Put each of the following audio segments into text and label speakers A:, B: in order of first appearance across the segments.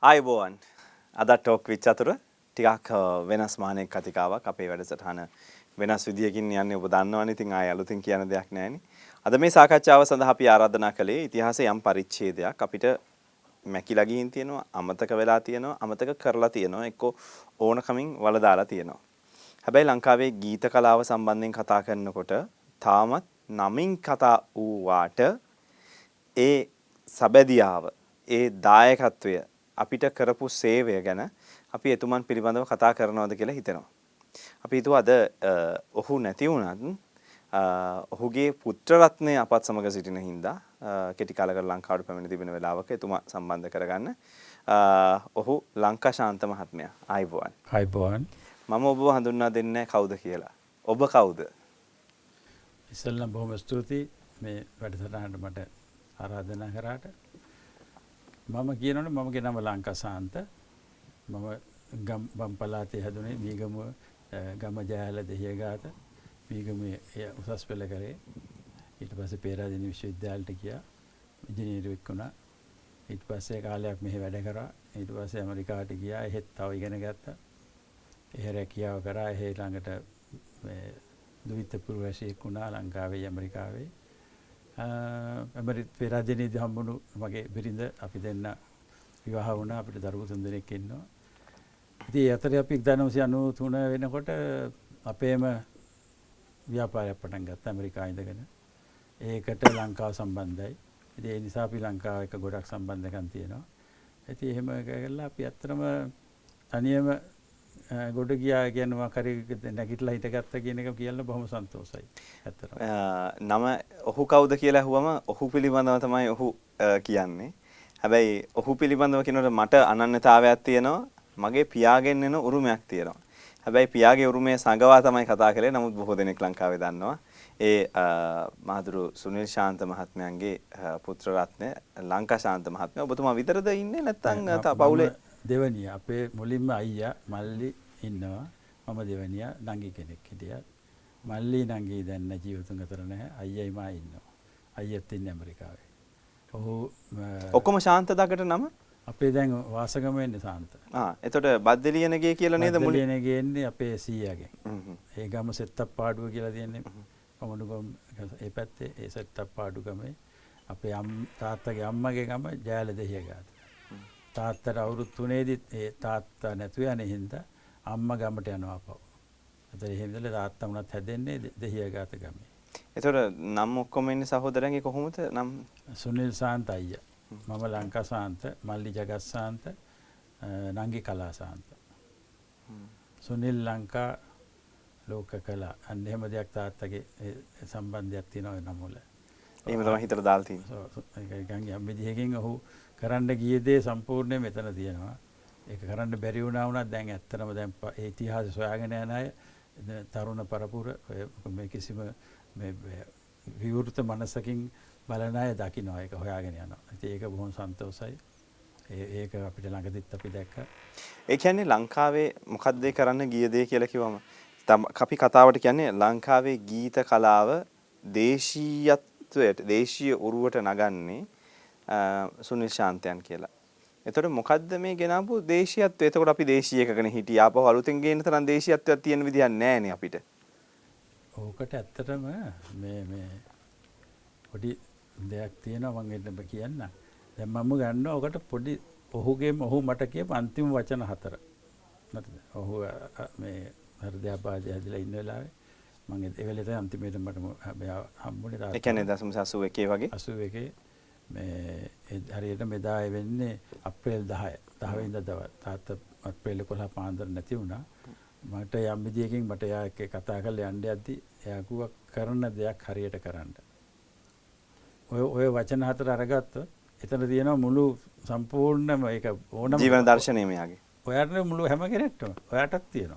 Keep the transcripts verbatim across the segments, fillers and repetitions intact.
A: ආයුබෝවන් අද talk which අතර ටිකක් වෙනස් මානෙක කතිකාවක් අපේ වැඩසටහන වෙනස් විදියකින් යන්නේ ඔබ දන්නවනේ. ඉතින් ආය අලුතින් කියන දෙයක් නැහැනේ. අද මේ සාකච්ඡාව සඳහා අපි ආරාධනා කළේ ඉතිහාසයේ යම් පරිච්ඡේදයක් අපිට මැකිලා ගිහින් තියෙනවා, අමතක වෙලා තියෙනවා, අමතක කරලා තියෙනවා, එක්ක ඕනකමින් වල දාලා තියෙනවා. හැබැයි ලංකාවේ ගීත කලාව සම්බන්ධයෙන් කතා කරනකොට තාමත් නමින් කතා වූ ඒ සබැදියාව, ඒ දායකත්වය අපිට කරපු සේවය ගැන අපි එතුමන් පිළිබඳව කතා කරනවද කියලා හිතෙනවා. අපි හිතුවා අද ඔහු නැති වුණත් ඔහුගේ පුත්‍ර රත්නය අපත් සමග සිටින හින්දා කෙටි කාලයකට ලංකාවට පැමිණ තිබෙන වෙලාවක එතුමා සම්බන්ධ කරගන්න. ඔහු ලංකාශාන්ත මහත්මයා. ආයිබෝවන්.
B: ආයිබෝවන්.
A: මම ඔබව හඳුන්වා දෙන්නේ කවුද කියලා. ඔබ කවුද?
B: ඉස්සෙල්ලා බොහොම ස්තුතියි මේ වැඩසටහනට මට ආරාධනා කරාට. මම කියනවනේ මමගේ නම ලංකාශාන්ත. මම ගම් බම් පළාතේ හැදුනේ මීගම ගම ජයල දෙහියගාත. මීගමේ උසස් පෙළ කරේ. ඊට පස්සේ පේරාදෙණිය විශ්වවිද්‍යාලයට ගියා. ඉංජිනේරුවෙක් වුණා. ඊට පස්සේ කාලයක් මෙහෙ වැඩ කරා. ඊට පස්සේ ඇමරිකාවට ගියා. එහෙත් තව ඉගෙන ගත්තා. එහෙ රැකියාව කරා. එහෙ ළඟට මේ දුවිත පුරවැසියෙක් වුණා ලංකාවේ ඇමරිකාවේ. ඇමරික පේරාදෙණියේදී හම්බුණු මගේ බිරිඳ අපි දෙන්න විවාහ වුණා. අපිට දරුවෝ තුන් දෙනෙක් ඉන්නවා. ඉතින් ඒ අතරේ අපි එක්දාස් නවසිය අනූ තුන වෙනකොට අපේම ව්‍යාපාරයක් පටන් ගත්තා ඇමරිකාවේ ඉඳගෙන. ඒකට ලංකාව සම්බන්ධයි. ඉතින් ඒ නිසා අපි ලංකාව එක්ක ගොඩක් සම්බන්ධකම් තියෙනවා. ඉතින් එහෙම කරලා අපි ඇත්තටම තනියම ගොඩ ගියා කියනවා කරේ නැගිටලා හිටගත්තා කියන එක කියන්න බොහොම සන්තෝෂයි. ඇත්තටම.
A: නම ඔහු කවුද කියලා අහුවම ඔහු පිළිබඳව තමයි ඔහු කියන්නේ. හැබැයි ඔහු පිළිබඳව කියනකොට මට අනන්‍යතාවයක් තියෙනවා. මගේ පියාගෙන් එන උරුමයක් තියෙනවා. හැබැයි පියාගේ උරුමය සංගවා තමයි කතා කරේ. නමුත් බොහෝ දෙනෙක් ලංකාවේ දන්නවා. ඒ මහදුරු සුනිල් ශාන්ත මහත්මයාගේ පුත්‍ර රත්නය ලංකාශාන්ත මහත්මයා. ඔබතුමා විතරද ඉන්නේ නැත්නම් පවුලේ
B: දෙවනිය අපේ මුලින්ම අයියා මල්ලි ඉන්නවා. මම දෙවනියා නංගි කෙනෙක් හිටියා. මල්ලි නංගි දැන් ජීවිතුන් අතර නැහැ. අයියයි මා ඉන්නවා. අයියත් ඉන්නේ ඇමරිකාවේ. ඔහු
A: ඔක්කොම ශාන්ත දකට නම
B: අපේ දැන් වාසගම වෙන්නේ ශාන්ත.
A: ආ එතකොට බද්දලියනගේ කියලා නේද මුලින්?
B: බද්දලියනගේ එන්නේ අපේ සීයාගෙන්. ඒ ගම සෙත්තප්පාඩුව කියලා තියෙන්නේ. පමුණුගම ඒ පැත්තේ ඒ සෙත්තප්පාඩු ගමේ අපේ තාත්තගේ අම්මගේ ගම ජයල දෙහියගාත. තාත්තට අවුරුදු තුනේදීත් ඒ තාත්තා නැතුව යන හින්දා අම්මා ගමට යනවා පව. ඒතර එහෙම ඉඳලා තාත්තා වුණත් හැදෙන්නේ දෙහියගාත ගමේ.
A: ඒතර නම් ඔක්කොම ඉන්නේ සහෝදරයන්ගේ කොහොමද නම්?
B: සුනිල් ශාන්ත අයියා. මම ලංකාශාන්ත, මල්ලි ජගත්ශාන්ත, නංගි කලාශාන්ත. සුනිල් ලංකා ලෝක කලා. අන්න එහෙම දෙයක් තාත්තගේ සම්බන්ධයක් තියෙනවා නම වල.
A: එහෙම තමයි හිතලා දාලා තියෙන්නේ.
B: ඒක ගංගි යම් විදිහකින් ඔහු කරන්න ගිය දේ සම්පූර්ණයෙන් මෙතන තියෙනවා. ඒක කරන්න බැරි වුණා වුණත් දැන් ඇත්තටම දැන් ඒ ඉතිහාසය සොයාගෙන යන අය තරුණ පරපුර මේ කිසිම මේ විවෘත මනසකින් බලන අය දකින්න ඒක හොයාගෙන යනවා. ඉතින් ඒක බොහොම සන්තෝෂයි. ඒක අපිට ළඟදිත් අපි දැක්කා.
A: ඒ කියන්නේ ලංකාවේ මොකක්ද ඒ කරන්න ගිය දේ කියලා කිව්වම අපි කතාවට කියන්නේ ලංකාවේ ගීත කලාව දේශීයත්වයට දේශීය උරුවට නගන්නේ සුනිල් ශාන්තයන් කියලා. එතකොට මොකද්ද මේ ගෙනාවු දේශීයත්වය? එතකොට අපි දේශීය එකකනේ හිටියා. ආපහු අලුතෙන් ගේන තරම් දේශීයත්වයක් තියෙන විදිහක් නැහැනේ අපිට.
B: ඕකට ඇත්තටම මේ මේ පොඩි දෙයක් තියෙනවා මම එන්න කියන්න. දැන් මම ගන්නවා ඔකට පොඩි ඔහුගේම ඔහු මට කියපු අන්තිම වචන හතර. හරිද? ඔහු මේ හෘදයාබාධය ඇදලා ඉන්න වෙලාවේ මම ඒ වෙලේට අන්තිමේට මට හම්බුනේ තාත්තා. ඒ
A: කියන්නේ දශම අසූ එකේ වගේ.
B: අසූ එකේ මේ හරියට මෙදා වෙන්නේ අප්‍රේල් දහය. දහ වෙනිදා දවල්. තාත්තා අප්‍රේල් එකොළහ පාන්දර නැති වුණා. මට යම් විදියකින් මට එයා එක්ක කතා කරලා යන්න යද්දි එයා කිව්වා කරන දෙයක් හරියට කරන්න. ඔය ඔය වචන හතර අරගත්තොත් එතන තියෙනවා මුළු සම්පූර්ණම ඒක ඕනම
A: ජීවන දර්ශනය මෙයාගේ.
B: ඔයාට මුළු හැම කෙනෙක්ටම ඔයාටත් තියෙනවා.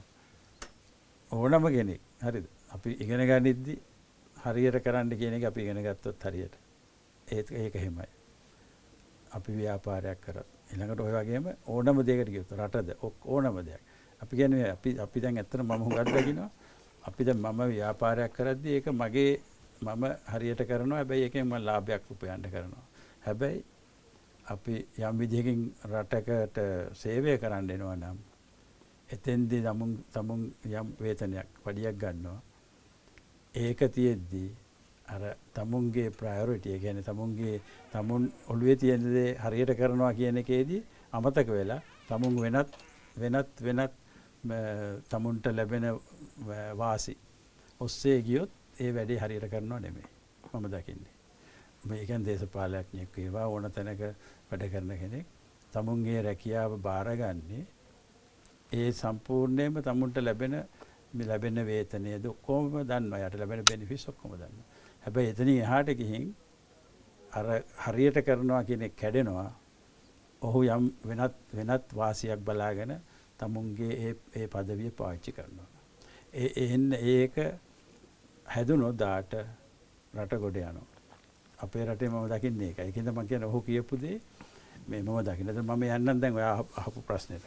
B: ඕනම කෙනෙක්. හරිද? අපි ඉගෙන ගනිද්දි හරියට කරන්න කියන එක අපි ඉගෙන ගත්තොත් හරියට. ඒත් ඒක එහෙමයි. අපි ව්‍යාපාරයක් කරා. ඊළඟට ඔය වගේම ඕනම දෙයකට ගියොත් රටද ඕනම දෙයක්. අපි කියන්නේ අපි අපි දැන් ඇත්තට මම හුඟක් දකිනවා. අපි දැන් මම ව්‍යාපාරයක් කරද්දී ඒක මගේ මම හරියට කරනවා. හැබැයි ඒකෙන් මම ලාභයක් උපයන්න කරනවා. හැබැයි අපි යම් විදිහකින් රටකට සේවය කරන්න එනවා නම් එතෙන්දී තමුන් තමුන් යම් වේතනයක් පඩියක් ගන්නවා. ඒක තියෙද්දී අර තමුන්ගේ ප්‍රයොරිටි ඒ කියන්නේ තමුන්ගේ තමුන් ඔළුවේ තියෙන දේ හරියට කරනවා කියන එකේදී අමතක වෙලා තමුන් වෙනත් වෙනත් වෙනත් තමුන්ට ලැබෙන වාසි ඔස්සේ ගියොත් ඒ වැඩේ හරියට කරනව නෙමෙයි මම දකින්නේ. මේ කියන්නේ දේශපාලඥයෙක් වේවා ඕන තැනක වැඩ කරන කෙනෙක් තමුන්ගේ රැකියාව බාරගන්නේ ඒ සම්පූර්ණයෙන්ම තමුන්ට ලැබෙන මේ ලැබෙන වේතනයද ඔක්කොම දන්නවා. යට ලැබෙන බෙනිෆිට්ස් ඔක්කොම දන්නවා. හැබැයි එතනින් එහාට ගිහින් අර හරියට කරනවා කියන එක කැඩෙනවා. ඔහු යම් වෙනත් වෙනත් වාසියක් බලාගෙන තමුන්ගේ ඒ ඒ পদවිය පාවිච්චි කරනවා. ඒ එන්න ඒක හැදුනොත් දාට රට ගොඩ යනවා. අපේ රටේ මම දකින්නේ ඒකයි. ඒකෙන්ද මම කියන්නේ ඔහු කියපු දේ මේ මම දකින්නේ. මම යන්නම් දැන් ඔයා අහපු ප්‍රශ්නෙට.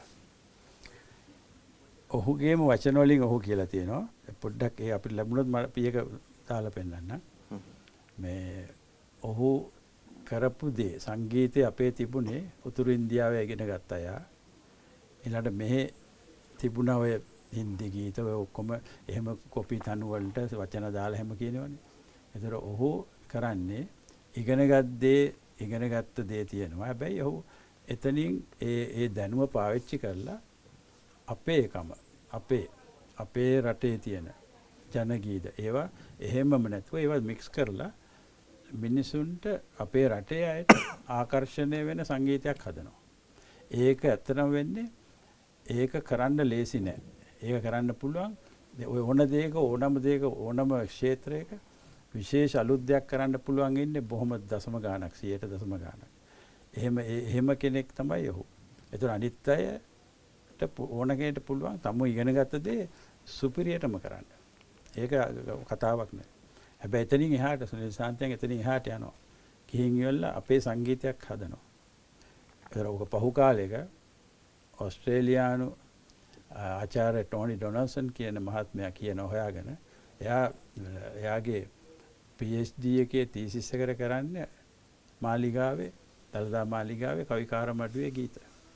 B: ඔහුගේම වචන වලින් ඔහු කියලා තියෙනවා. පොඩ්ඩක් ඒ අපිට ලැබුණොත් මම පියක දාලා පෙන්නන්න. මේ ඔහු කරපු දේ සංගීතය අපේ තිබුණේ උතුරු ඉන්දියාවේ ඉගෙන ගත්ත අය. ඊළඟට මෙහි තිබුණා ඔය හින්දි ගීත ඔය ඔක්කොම එහෙම කොපි තනු වලට වචන දාලා එහෙම කියනවනේ. ඒතර ඔහු කරන්නේ ඉගෙනගත් දේ ඉගෙනගත්ත දේ තියෙනවා. හැබැයි ඔහු එතනින් ඒ ඒ දැනුම පාවිච්චි කරලා අපේ එකම අපේ අපේ රටේ තියෙන ජන ගීත ඒවා එහෙමම නැතුව ඒවා මික්ස් කරලා මිනිසුන්ට අපේ රටේ අයට ආකර්ෂණය වෙන සංගීතයක් හදනවා. ඒක ඇත්තටම වෙන්නේ ඒක කරන්න ලේසි නෑ. ඒක කරන්න පුළුවන් ඔය ඕන දෙයක ඕනම දෙයක ඕනම ක්ෂේත්‍රයක විශේෂ අලුත් දෙයක් කරන්න පුළුවන් ඉන්නේ බොහොම දශම ගාණක් සියයට දශම ගාණක්. එහෙම එහෙම කෙනෙක් තමයි ඔහු. ඒතර අනිත් අයට ඕන කෙනෙක්ට පුළුවන් තම ඉගෙන ගත්ත දේ සුපිරියටම කරන්න. ඒක කතාවක් නෑ. හැබැයි එතනින් එහාට සුනිල් සාන්තයන් එතනින් එහාට යනවා. ගිහින් ඉවරලා අපේ සංගීතයක් හදනවා. ඒතර ඔක පහු කාලෙක ඕස්ට්‍රේලියානු ආචාර්ය ටෝනි ඩොනල්සන් කියන මහත්මයා කියන හොයාගෙන එයා එයාගේ PhD එකේ තීසිස් එකට කරන්නේ මාලිගාවේ දළදා මාලිගාවේ කවිකාර මඩුවේ ගීත.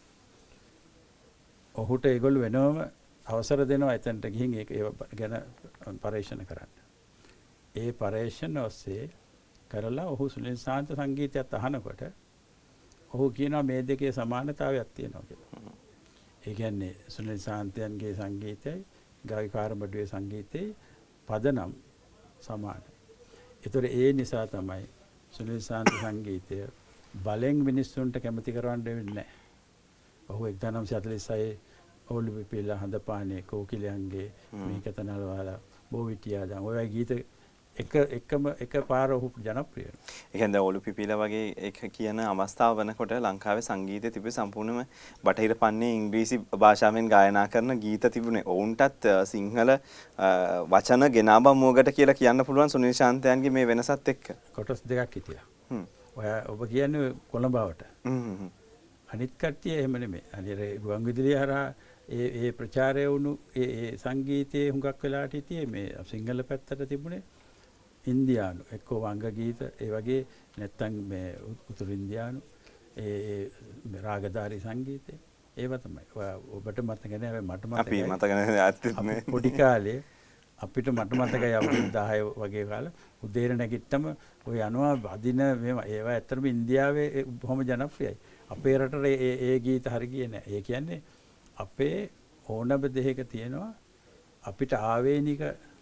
B: ඔහුට ඒගොල්ලෝ වෙනවම අවසර දෙනවා එතනට ගිහින් ඒක ඒව ගැන පරීක්ෂණ කරන්න. ඒ පරීක්ෂණ ඔස්සේ කරලා ඔහු සුනිල් සාන්ත සංගීතයත් අහනකොට ඔහු කියනවා මේ දෙකේ සමානතාවයක් තියෙනවා කියලා. ඒ කියන්නේ සුනිල් සාන්තයන්ගේ සංගීතයයි ගායිකාර මඩුවේ සංගීතේ පදනම් සමානයි. ඒතර ඒ නිසා තමයි සුනිල් සාන්ත සංගීතය බලෙන් මිනිස්සුන්ට කැමති කරවන්න වෙන්නේ නැහැ. ඔහු එක්දාස් නවසිය හතළිස් හයේ ඔලු පිපිලා හඳපානේ කෝකිලයන්ගේ මේකතනල් වල බෝවිටියා දැන් ඔය ගීත එක එකම එක පාර ඔහු ජනප්‍රිය වෙනවා.
A: ඒ කියන්නේ ඔලු පිපිලා වගේ එක කියන අවස්ථාව වෙනකොට ලංකාවේ සංගීතය තිබුණේ සම්පූර්ණයෙන්ම බටහිර පන්නේ ඉංග්‍රීසි භාෂාවෙන් ගායනා කරන ගීත තිබුණේ. ඔවුන්ටත් සිංහල වචන ගෙනාබම් මුවගට කියලා කියන්න පුළුවන් සුනිල් ශාන්තයන්ගේ මේ වෙනසත් එක්ක.
B: කොටස් දෙකක් හිටියා. හ්ම්. ඔය ඔබ කියන්නේ කොළඹවට.
A: හ්ම් හ්ම්.
B: අනිත් කට්ටිය එහෙම නෙමෙයි. අනිත් ගුවන් විදුලිය හරහා ඒ ඒ ප්‍රචාරය වුණු ඒ ඒ සංගීතයේ හුඟක් වෙලාට හිටියේ මේ සිංහල පැත්තට තිබුණේ ඉන්දියානු එක්කෝ වංග ගීත ඒ වගේ නැත්තම් මේ උතුරු ඉන්දියානු ඒ රාගධාරී සංගීතය ඒව තමයි. ඔබට මතක නැහැ මට මතකයි.
A: අපි මතක නැහැ
B: පොඩි කාලේ අපිට මට මතකයි අවුරුදු දහය වගේ කාලේ උදේට නැගිට්ටම ඔය යනවා වදින මේවා ඒවා ඇත්තටම ඉන්දියාවේ බොහොම ජනප්‍රියයි. අපේ රටේ ඒ ඒ ගීත හරි ගියේ නැහැ. ඒ කියන්නේ අපේ ඕනම දෙයක තියෙනවා අපිට ආවේනික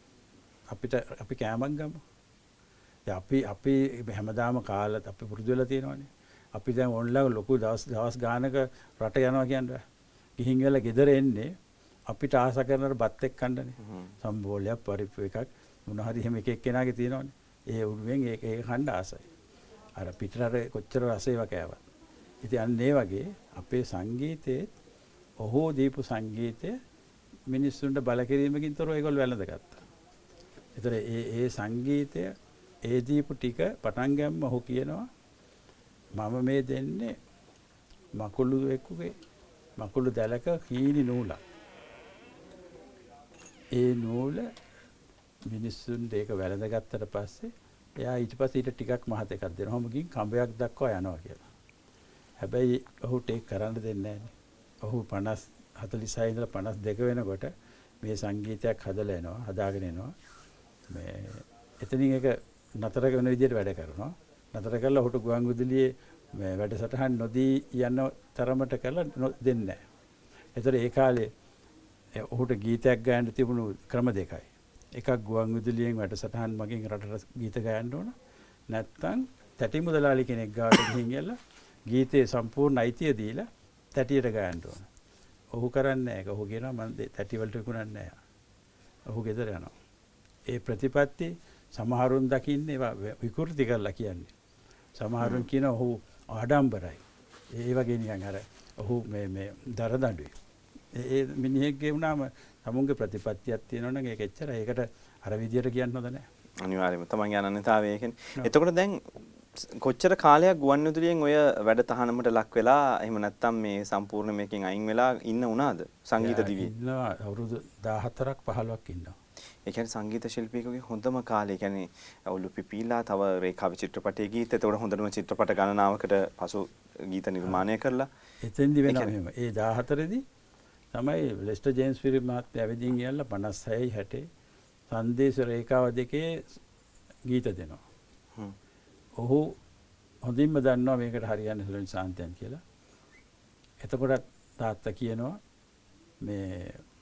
B: අපිට අපි කෑමක් ගමු. දැන් අපි අපි හැමදාම කාලත් අපි පුරුදු වෙලා තියෙනවානේ. අපි දැන් ඔන්ලයින් ලොකු දවස් දවස් ගානක රට යනවා කියන්නේ. ගිහින් ගල ගෙදර එන්නේ අපිට ආස කරන බත් එක්ක කන්නනේ. සම්බෝලයක් පරිප්පු එකක් මොන හරි එහෙම එක එක්කෙනාගේ තියෙනවානේ. ඒ උඩුවෙන් ඒක ඒක කන්න ආසයි. අර පිටරට කොච්චර රසේව කෑවත්. ඉතින් අන්න ඒ වගේ අපේ සංගීතයේ ඔහු දීපු සංගීතය මිනිස්සුන්ට බල කිරීමකින් තොරව ඒගොල්ලෝ වැළඳගත්තා. ඒතර ඒ ඒ සංගීතය ඒ දීපු ටික පටන් ගම්ම ඔහු කියනවා මම මේ දෙන්නේ මකුළු එක්කුගේ මකුළු දැලක හීනි නූලක්. ඒ නූල මිනිස්සුන්ට ඒක වැළඳගත්තට පස්සේ එයා ඊට පස්සේ ඊට ටිකක් මහත එකක් දෙනවා. මොකකින් කඹයක් දක්වා යනවා කියලා. හැබැයි ඔහුට ඒක කරන්න දෙන්නේ නැහැ. ඔහු පනස් හතලිස් හය ඉඳලා පනස් දෙක වෙනකොට මේ සංගීතයක් හදලා එනවා, හදාගෙන එනවා. මේ එතනින් ඒක නතර වෙන විදිහට වැඩ කරනවා. නතර කළා ඔහුට ගුවන් විදුලියේ මේ වැඩසටහන් නොදී යන තරමට කළා දෙන්නේ නැහැ. ඒතර ඒ කාලේ ඔහුට ගීතයක් ගායන්න තිබුණු ක්‍රම දෙකයි. එකක් ගුවන් විදුලියෙන් වැඩසටහන් මගින් රටට ගීත ගායන්න ඕන. නැත්නම් තැටි මුදලාලි කෙනෙක් ගාවට ගිහින් ගිහලා ගීතේ සම්පූර්ණ අයිතිය දීලා තැටියට ගායන්න ඕන. ඔහු කරන්නේ නැහැ. ඔහු කියනවා මම තැටි වලට විකුණන්නේ නැහැ. ඔහු ගෙදර යනවා. ඒ ප්‍රතිපත්ති සමහරුන් දකින්නේ ඒවා විකෘති කරලා කියන්නේ. සමහරුන් කියන ඔහු ආඩම්බරයි. ඒ වගේ නිකන් අර ඔහු මේ මේ දරදඬුයි. ඒ මිනිහෙක්ගේ වුණාම තමුන්ගේ ප්‍රතිපත්තියක් තියෙනවනම් ඒක එච්චරයි. ඒකට අර විදියට කියන්න හොඳ නැහැ.
A: අනිවාර්යයෙන්ම තමන්ගේ අනන්‍යතාවය ඒකනේ. එතකොට දැන් කොච්චර කාලයක් ගුවන් විදුලියෙන් ඔය වැඩ තහනමට ලක් වෙලා එහෙම නැත්නම් මේ සම්පූර්ණ මේකෙන් අයින් වෙලා ඉන්න උනාද සංගීත දිවියේ?
B: ඉන්නවා අවුරුදු දාහතරක් පහළොවක් ඉන්නවා.
A: ඒ කියන්නේ සංගීත ශිල්පියෙකුගේ හොඳම කාලය. ඒ කියන්නේ ඔලු පිපිලා තව රේඛාව චිත්‍රපටයේ ගීත. ඒතකොට හොඳටම චිත්‍රපට ගණනාවකට පසු ගීත නිර්මාණය කරලා
B: එතෙන්දි වෙනවා මෙහෙම. ඒ දාහතරේදී තමයි ලෙස්ටර් ජේම්ස් ෆිලිප් මහත්මයා ඇවිදින් ගියලා පනස් හයයි හැටේ සංදේශ රේඛාව දෙකේ ගීත දෙනවා. හ්ම්. ඔහු හොඳින්ම දන්නවා මේකට හරියන්නේ සුනිල් සාන්තයන් කියලා. එතකොට තාත්තා කියනවා මේ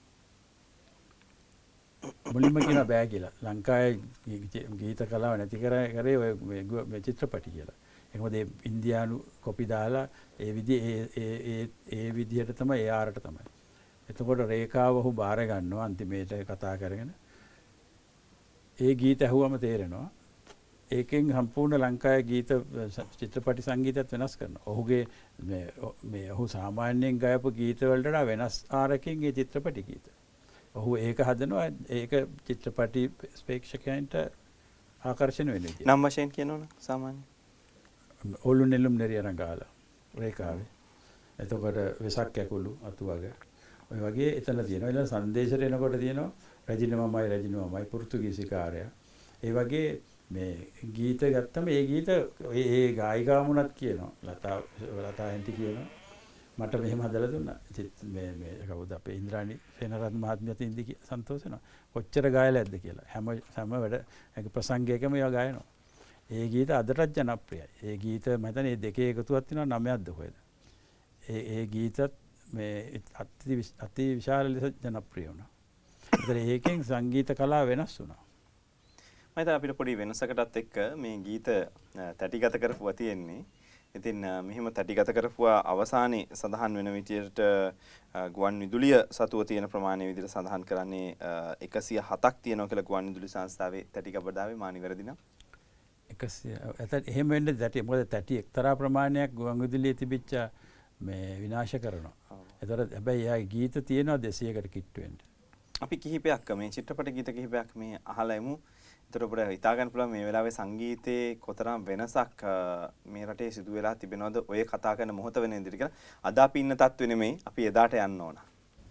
B: මුලින්ම කියන බෑ කියලා. ලංකාවේ ගීත කලාව නැති කරේ කරේ ඔය මේ චිත්‍රපටි කියලා. ඒක මොකද ඉන්දියානු කොපි දාලා ඒ විදිහේ ඒ ඒ ඒ විදිහට තමයි ඒ ආරට තමයි. එතකොට රේඛාව ඔහු බාර ගන්නවා අන්තිමේට කතා කරගෙන. ඒ ගීත ඇහුවම තේරෙනවා. ඒකෙන් සම්පූර්ණ ලංකාවේ ගීත චිත්‍රපටි සංගීතයත් වෙනස් කරනවා. ඔහුගේ මේ මේ ඔහු සාමාන්‍යයෙන් ගායපු ගීත වලට වඩා වෙනස් ආරකින් ඒ චිත්‍රපටි ගීත. ඔහු ඒක හදනවා ඒක චිත්‍රපටි ප්‍රේක්ෂකයන්ට ආකර්ෂණ වෙන විදියට.
A: නම් වශයෙන් කියනවනම් සාමාන්‍ය
B: ඔලු නෙළුම් නෙරිය රංගාලා රේඛාවේ. එතකොට වෙසක් ඇකුළු අතු වගේ. ඔය වගේ එතන තියෙනවා. ඊළඟ සංදේශයට එනකොට තියෙනවා රජිනමමයි රජිනමමයි පෘතුගීසි කාර්යය. ඒ වගේ මේ ගීත ගත්තම ඒ ගීත ඒ ඒ ගායිකාවුණත් කියනවා. ලතා ලතා ඇන්ටි කියනවා. මට මෙහෙම හදලා දුන්නා. මේ මේ කවුද අපේ ඉන්ද්‍රාණි සේනරත්න මහත්මියත් ඉඳි සන්තෝෂ වෙනවා. කොච්චර ගායලාද කියලා. හැම හැම වැඩ ඒක ප්‍රසංගයකම ඒවා ගායනවා. ඒ ගීත අදටත් ජනප්‍රියයි. ඒ ගීත මම හිතන්නේ මේ දෙකේ එකතුවක් තියෙනවා නවයක්ද කොහෙද. ඒ ඒ ගීතත් මේ අති අති විශාල ලෙස ජනප්‍රිය වුණා. ඒතර ඒකෙන් සංගීත කලාව වෙනස් වුණා.
A: මම හිතන්නේ අපිට පොඩි වෙනසකටත් එක්ක මේ ගීත තැටිගත කරපුවා තියෙන්නේ. ඉතින් මෙහෙම තැටිගත කරපුවා අවසානයේ සඳහන් වෙන විදියට ගුවන් විදුලිය සතුව තියෙන ප්‍රමාණය විදිහට සඳහන් කරන්නේ එකසිය හතක් තියෙනවා කියලා ගුවන් විදුලි සංස්ථාවේ තැටි ගබඩාවේ මා නිවැරදි නම්
B: එකසිය එතන එහෙම වෙන්නේ තැටි මොකද තැටි එක්තරා ප්‍රමාණයක් ගුවන් විදුලියේ තිබිච්ච මේ විනාශ කරනවා. ඒතර හැබැයි යා ගීත තියෙනවා දෙසීයකට කිට්ටු වෙන්න.
A: අපි කිහිපයක් මේ චිත්‍රපට ගීත කිහිපයක් මේ අහලා එමු. ඒතර ඔබට හිතා ගන්න පුළුවන් මේ වෙලාවේ සංගීතයේ කොතරම් වෙනසක් මේ රටේ සිදු වෙලා තිබෙනවද ඔය කතා කරන මොහොත වෙන ඉදිරි කියලා. අද අපි ඉන්න තත්ත්වෙ නෙමෙයි අපි එදාට යන්න ඕන.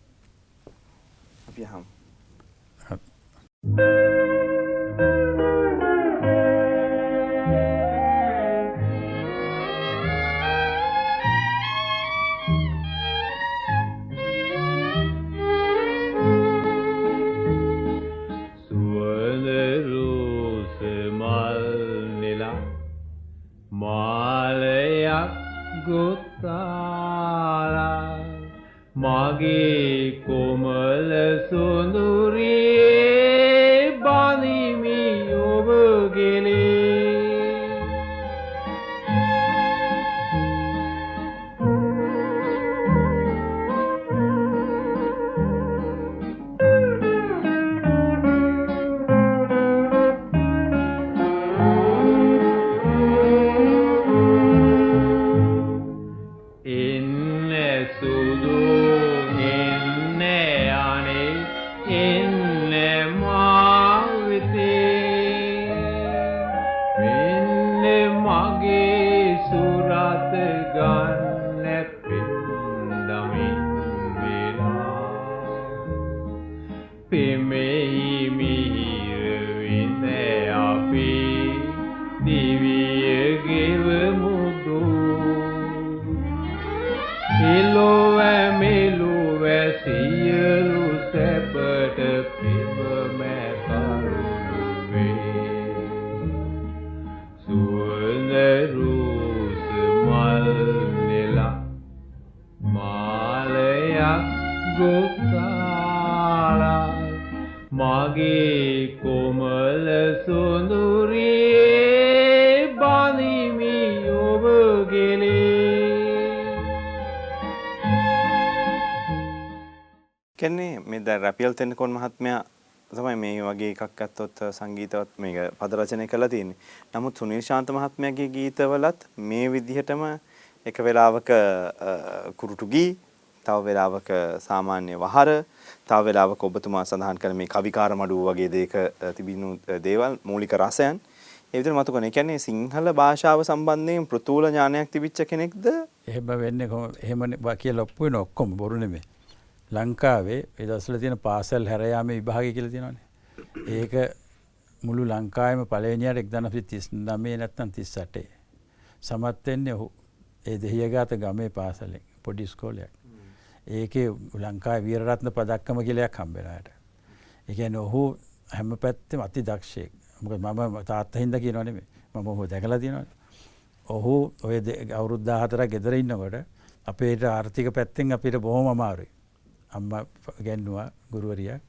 A: අපි අහමු.
C: ගොත්තාලා මගේ කොමල සුඳුරියේ බනිමි ඔබ ගෙලේ
A: කියන්නේ මේ දැන් රැපියල් තෙන්නකෝන් මහත්මයා තමයි මේ වගේ එකක් ගත්තොත් සංගීතවත් මේක පද රචනය කරලා තියෙන්නේ. නමුත් සුනිල් ශාන්ත මහත්මයාගේ ගීතවලත් මේ විදිහටම එක වෙලාවක කුරුටු ගී, තව වෙලාවක සාමාන්‍ය වහර, තව වෙලාවක ඔබතුමා සඳහන් කරන මේ කවිකාර මඩුව වගේ දෙයක තිබිනු දේවල් මූලික රසයන් ඒ විදිහට මතු කරන. ඒ කියන්නේ සිංහල භාෂාව සම්බන්ධයෙන් ප්‍රතුල ඥානයක් තිබිච්ච කෙනෙක්ද?
B: එහෙම වෙන්නේ කොහොම එහෙම කියලා ඔප්පු වෙන ඔක්කොම බොරු නෙමෙයි. ලංකාවේ ඒ දවස්වල තියෙන පාසල් හැර යාමේ විභාගය කියලා තියෙනවානේ. ඒක මුළු ලංකාවේම පළවෙනියට එක්දාස් නවසිය තිස් නවය නැත්නම් තිස් අටේ. සමත් වෙන්නේ ඔහු. ඒ දෙහියගාත ගමේ පාසලෙන් පොඩි ඉස්කෝලයක්. ඒකේ ලංකාවේ වීරරත්න පදක්කම කියලා එකක් හම්බෙනාට. ඒ කියන්නේ ඔහු හැම පැත්තෙම අති දක්ෂයෙක්. මොකද මම තාත්තා හින්දා කියනව නෙමෙයි. මම ඔහු දැකලා තියෙනවානේ. ඔහු ඔය අවුරුදු දාහතරක් ගෙදර ඉන්නකොට අපේ ආර්ථික පැත්තෙන් අපිට බොහොම අමාරුයි. අම්මා ගැන්නුවා ගුරුවරියක්.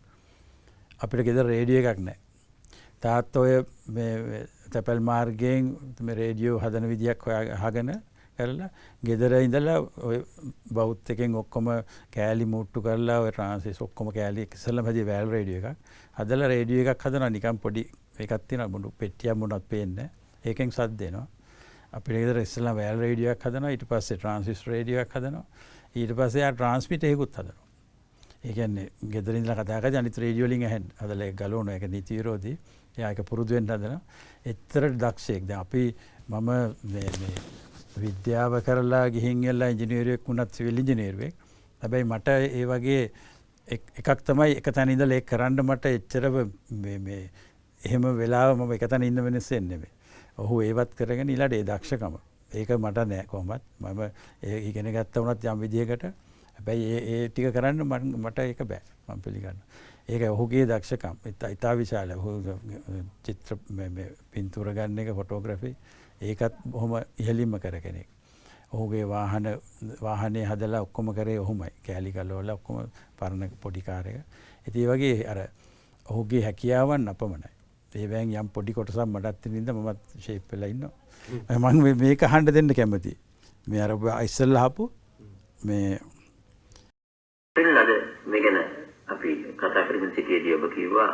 B: අපිට ගෙදර රේඩියෝ එකක් නැහැ. තාත්තා ඔය මේ තැපැල් මාර්ගයෙන් මේ රේඩියෝ හදන විදියක් හොයාගෙන කරලා ගෙදර ඉඳලා ඔය බෞද්ධ එකෙන් ඔක්කොම කෑලි මුට්ටු කරලා ඔය ට්‍රාන්ස්ලේට් ඔක්කොම කෑලි ඉස්සෙල්ලාම හදි වැල් රේඩියෝ එකක්. හදලා රේඩියෝ එකක් හදනවා නිකන් පොඩි එකක් තියෙනවා මොන පෙට්ටියක් මොනවත් පේන්නේ. ඒකෙන් සද්ද එනවා. අපිට ගෙදර ඉස්සෙල්ලාම වැල් රේඩියෝ එකක් හදනවා. ඊට පස්සේ ට්‍රාන්සිස්ටර් රේඩියෝ එකක් හදනවා. ඊට පස්සේ ආ ට්‍රාන්ස්මිටර් එකකුත් හදනවා. ඒ කියන්නේ ගෙදර ඉඳලා කතා කරලා අනිත් රේඩියෝ වලින් අහෙන් හදලා ඒක ගලවනවා. ඒක නීති විරෝධී. එයා ඒක පුරුදු වෙන්න හදනවා. එච්චර දක්ෂයෙක්. දැන් අපි මම මේ මේ විද්‍යාව කරලා ගිහින් එලා ඉංජිනේරුවෙක් වුණත් සිවිල් ඉංජිනේරුවෙක්. හැබැයි මට ඒ වගේ එකක් තමයි එක තැන ඉඳලා ඒක කරන්න මට එච්චර මේ මේ එහෙම වෙලාව මම එක තැන ඉන්න වෙනස් වෙන්නේ නෙමෙයි. ඔහු ඒවත් කරගෙන ඊළඟට ඒ දක්ෂකම. ඒක මට නෑ කොහොමත්. මම ඒ ඉගෙන ගත්තා වුණත් යම් විදියකට. හැබැයි ඒ ඒ ටික කරන්න මට ඒක බෑ. මම පිළිගන්නවා. ඒක ඔහුගේ දක්ෂකම්. ඉතා විශාල. ඔහු චිත්‍ර මේ පින්තූර ගන්න එක ෆොටෝග්‍රැෆි ඒකත් බොහොම ඉහළින්ම කර කෙනෙක්. ඔහුගේ වාහන වාහනේ හදලා ඔක්කොම කරේ ඔහුමයි. කෑලි ගලවලා ඔක්කොම පරණ පොඩි කාර් එක. ඉතින් ඒ වගේ අර ඔහුගේ හැකියාවන් අපමණයි. ඒ වෑන් යම් පොඩි කොටසක් මටත් තිබින්ද මමත් ෂේප් වෙලා ඉන්නවා. මම මේක අහන්න දෙන්න කැමතියි. මේ අර ඉස්සෙල්ලා ආපු මේ
D: පෙන්නලාද මේ ගැන අපි කතා කරමින් සිටියේදී ඔබ කිව්වා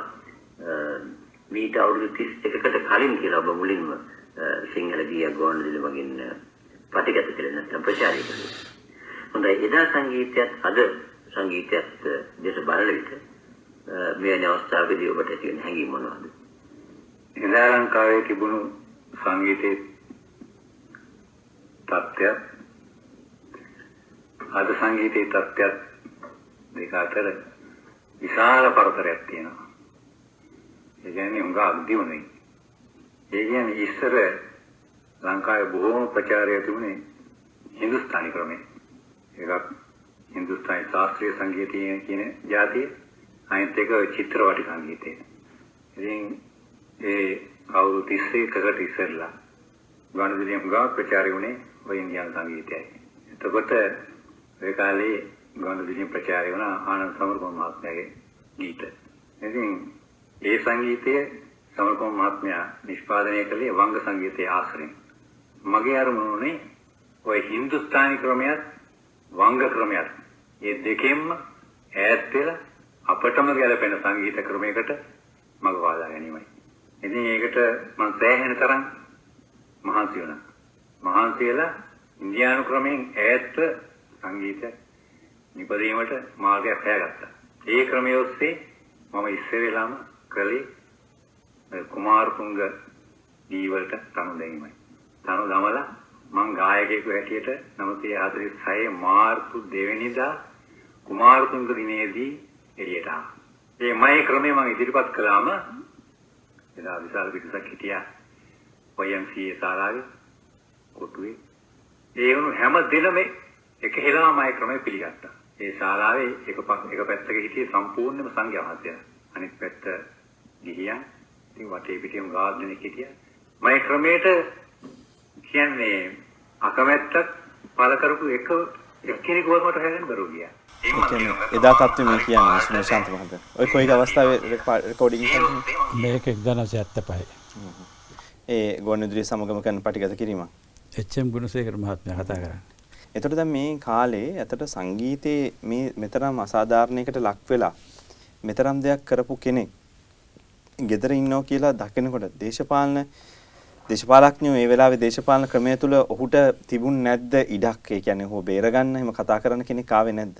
D: මීට අවුරුදු තිස් එකකට කලින් කියලා ඔබ මුලින්ම සිංහල ගීයක් ගෝවන්විදුලි මගින් ප්‍රතිගත කළේ නැත්නම් ප්‍රචාරය කළේ. හොඳයි එදා සංගීතයත් අද සංගීතයත් දෙස බලන විට මේ අවස්ථාවේදී ඔබට තියෙන හැඟීම මොනවද?
E: එදා ලංකාවේ තිබුණු සංගීතයේ තත්ත්වයක් අද සංගීතයේ තත්ත්වයක් දෙක අතර විශාල පරතරයක් තියෙනවා. ඒ කියන්නේ උඟා දිනුනේ. ඒ කියන්නේ ඉස්සර ලංකාවේ බොහෝම ප්‍රචාරය තිබුණේ හින්දුස්තානි ක්‍රමය. ඒකක් හින්දුස්තානි ශාස්ත්‍රීය සංගීතය කියන જાතිය. අනිත් එක චිත්‍රපටි සංගීතය. ඉතින් ඒ අවුරුදු තිස් එකකට ඉස්සෙල්ලා ගුවන්විදුලියෙන් උඟා ප්‍රචාරය වුණේ ඔය ඉන්දියානු සංගීතයයි. එතකොට ඒ කාලේ ගුවන්විදුලියෙන් ප්‍රචාරය වුණ ආනන්ද සමරකෝන් මහත්මයාගේ ගීත. ඉතින් ඒ සංගීතය සමරකෝන් මහත්මයා නිෂ්පාදනය කළේ වංග සංගීතයේ ආශ්‍රයෙන්. මගේ අරමුණ උනේ ඔය හින්දුස්තානි ක්‍රමයක් වංග ක්‍රමයක් මේ දෙකෙන්ම ඈත් වෙලා අපටම ගැලපෙන සංගීත ක්‍රමයකට මඟ වාදා ගැනීමයි. ඉතින් ඒකට මම සෑහෙන තරම් මහන්සි වුණා. මහන්සි වෙලා ඉන්දියානු ක්‍රමයෙන් ඈත් සංගීතය නිපදීමට මාර්ගයක් හොයාගත්තා. ඒ ක්‍රමයේ ඔස්සේ මම ඉස්සර වෙලාම කළේ කුමාරතුංග දී වලට තනු දෙීමයි. තනු දමලා මම ගායකයෙකු හැටියට නවසිය හතළිස් හය මාර්තු දෙවෙනිදා කුමාරතුංග දිනේදී එළියට ආවා. ඒ මයි ක්‍රමය මම ඉදිරිපත් කළාම එදා විශාල පිටසක් හිටියා. ඔය එම් සී ඒ ශාලාවේ කොටුවේ. ඒ වුණු හැම දිනම එක හෙළාම මයි ක්‍රමය පිළිගත්තා. ඒ ශාලාවේ එක එක පැත්තක හිටියේ සම්පූර්ණයෙන්ම සංඝයා වහන්සේලා. අනිත් පැත්ත ගිහියන්. ඉතින් වටේ පිටියම ගාඩ් දෙනෙක් හිටියා. මයි ක්‍රමයට කියන්නේ අකමැත්තක් පළ කරපු එක එක්කෙනෙකුවත් මට හොයන්න බැරුව ගියා.
A: ඒ කියන්නේ එදා තත්ත්වෙ මේ කියන්නේ සුනිල් ශාන්ත මහත්තයා. ඔය කොයි අවස්ථාවේ රෙකෝඩින් කරන්නේ?
B: මේක එක්දාස් නවසිය හතළිස් පහ.
A: ඒ ගුවන්විදුලි සමගම කරන පටිගත කිරීමක්.
B: එච් එම් ගුණසේකර මහත්මයා කතා කරන්නේ.
A: එතකොට දැන් මේ කාලේ ඇතට සංගීතයේ මේ මෙතරම් අසාධාරණයකට ලක් වෙලා මෙතරම් දෙයක් කරපු කෙනෙක් ගෙදර ඉන්නවා කියලා දකිනකොට දේශපාලන දේශපාලඥයෝ මේ වෙලාවේ දේශපාලන ක්‍රමය තුල ඔහුට තිබුණ නැද්ද ඉඩක්? ඒ කියන්නේ ඔහු බේරගන්න එහෙම කතා කරන කෙනෙක් ආවේ නැද්ද?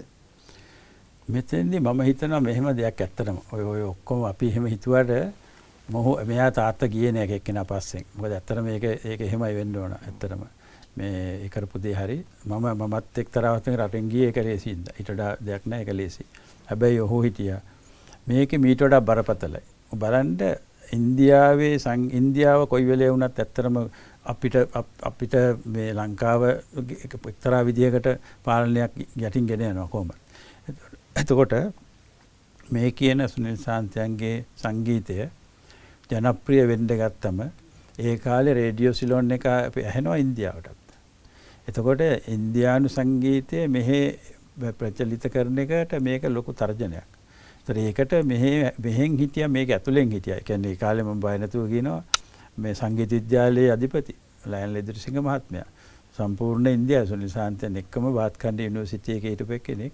B: මෙතෙන්දී මම හිතනවා මෙහෙම දෙයක් ඇත්තටම ඔය ඔය ඔක්කොම අපි එහෙම හිතුවට මොහු මෙයා තාත්තා ගියේ නෑ එක්කෙනා පස්සෙන්. මොකද ඇත්තටම මේක ඒක එහෙමයි වෙන්න ඕන ඇත්තටම. මේ ඒ කරපු දේ හරි මම මමත් එක්තරාවකින් රටෙන් ගියේ ඒක ලේසියින්ද. ඊට වඩා දෙයක් නෑ ඒක ලේසි. හැබැයි ඔහු හිටියා මේකේ මීට වඩා බරපතලයි. බලන්න ඉන්දියාවේ ඉන්දියාව කොයි වෙලේ වුණත් ඇත්තටම අපිට අපිට මේ ලංකාව එක්තරා විදියකට පාලනයක් යටින් ගෙන යනවා කොහොමද? එතකොට මේ කියන සුනිල් සාන්තයන්ගේ සංගීතය ජනප්‍රිය වෙන්න ගත්තම ඒ කාලේ රේඩියෝ සිලෝන් එක ඇහෙනවා ඉන්දියාවටත්. එතකොට ඉන්දියානු සංගීතය මෙහි ප්‍රචලිත කරන එකට මේක ලොකු තර්ජනයක්. ඒතර ඒකට මෙහි මෙහෙන් හිටියා මේක ඇතුලෙන් හිටියා. ඒ කියන්නේ ඒ කාලේ මම බය නැතුව කියනවා මේ සංගීත විද්‍යාලයේ අධිපති ලයන් ලෙදර්සිංහ මහත්මයා සම්පූර්ණ ඉන්දියාව සුනිල් සාන්තයන් එක්කම වාත්කණ්ඩ යුනිවර්සිටි එකේ හිටපු කෙනෙක්.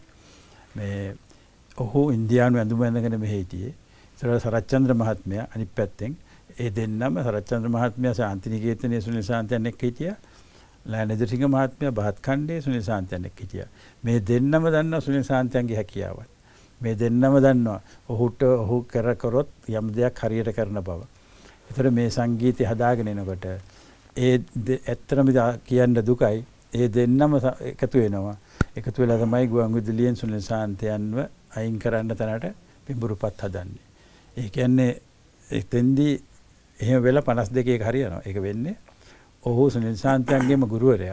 B: මේ ඔහු ඉන්දියානු ඇඳුම ඇඳගෙන මෙහි හිටියේ. ඒතර සරච්චන්ද්‍ර මහත්මයා අනිත් පැත්තෙන් ඒ දෙන්නම සරච්චන්ද්‍ර මහත්මයා ශාන්තිනිකේතනයේ සුනිල් සාන්තයන් එක්ක හිටියා. ලයන් ලෙදර්සිංහ මහත්මයා බහත්කණ්ඩේ සුනිල් සාන්තයන් එක්ක හිටියා. මේ දෙන්නම දන්නවා සුනිල් සාන්තයන්ගේ හැකියාවන්. මේ දෙන්නම දන්නවා ඔහුට ඔහු කර කරොත් යම් දෙයක් හරියට කරන බව. ඒතර මේ සංගීතය හදාගෙන එනකොට ඒ ඇත්තටම කියන්න දුකයි ඒ දෙන්නම එකතු වෙනවා. එකතු වෙලා තමයි ගුවන් විදුලියෙන් සුනිල් සාන්තයන්ව අයින් කරන්න තැනට පිඹුරුපත් හදන්නේ. ඒ කියන්නේ එතෙන්දී එහෙම වෙලා පනස් දෙකක හරියනවා. ඒක වෙන්නේ ඔහු සුනිල් සාන්තයන්ගේම ගුරුවරයා.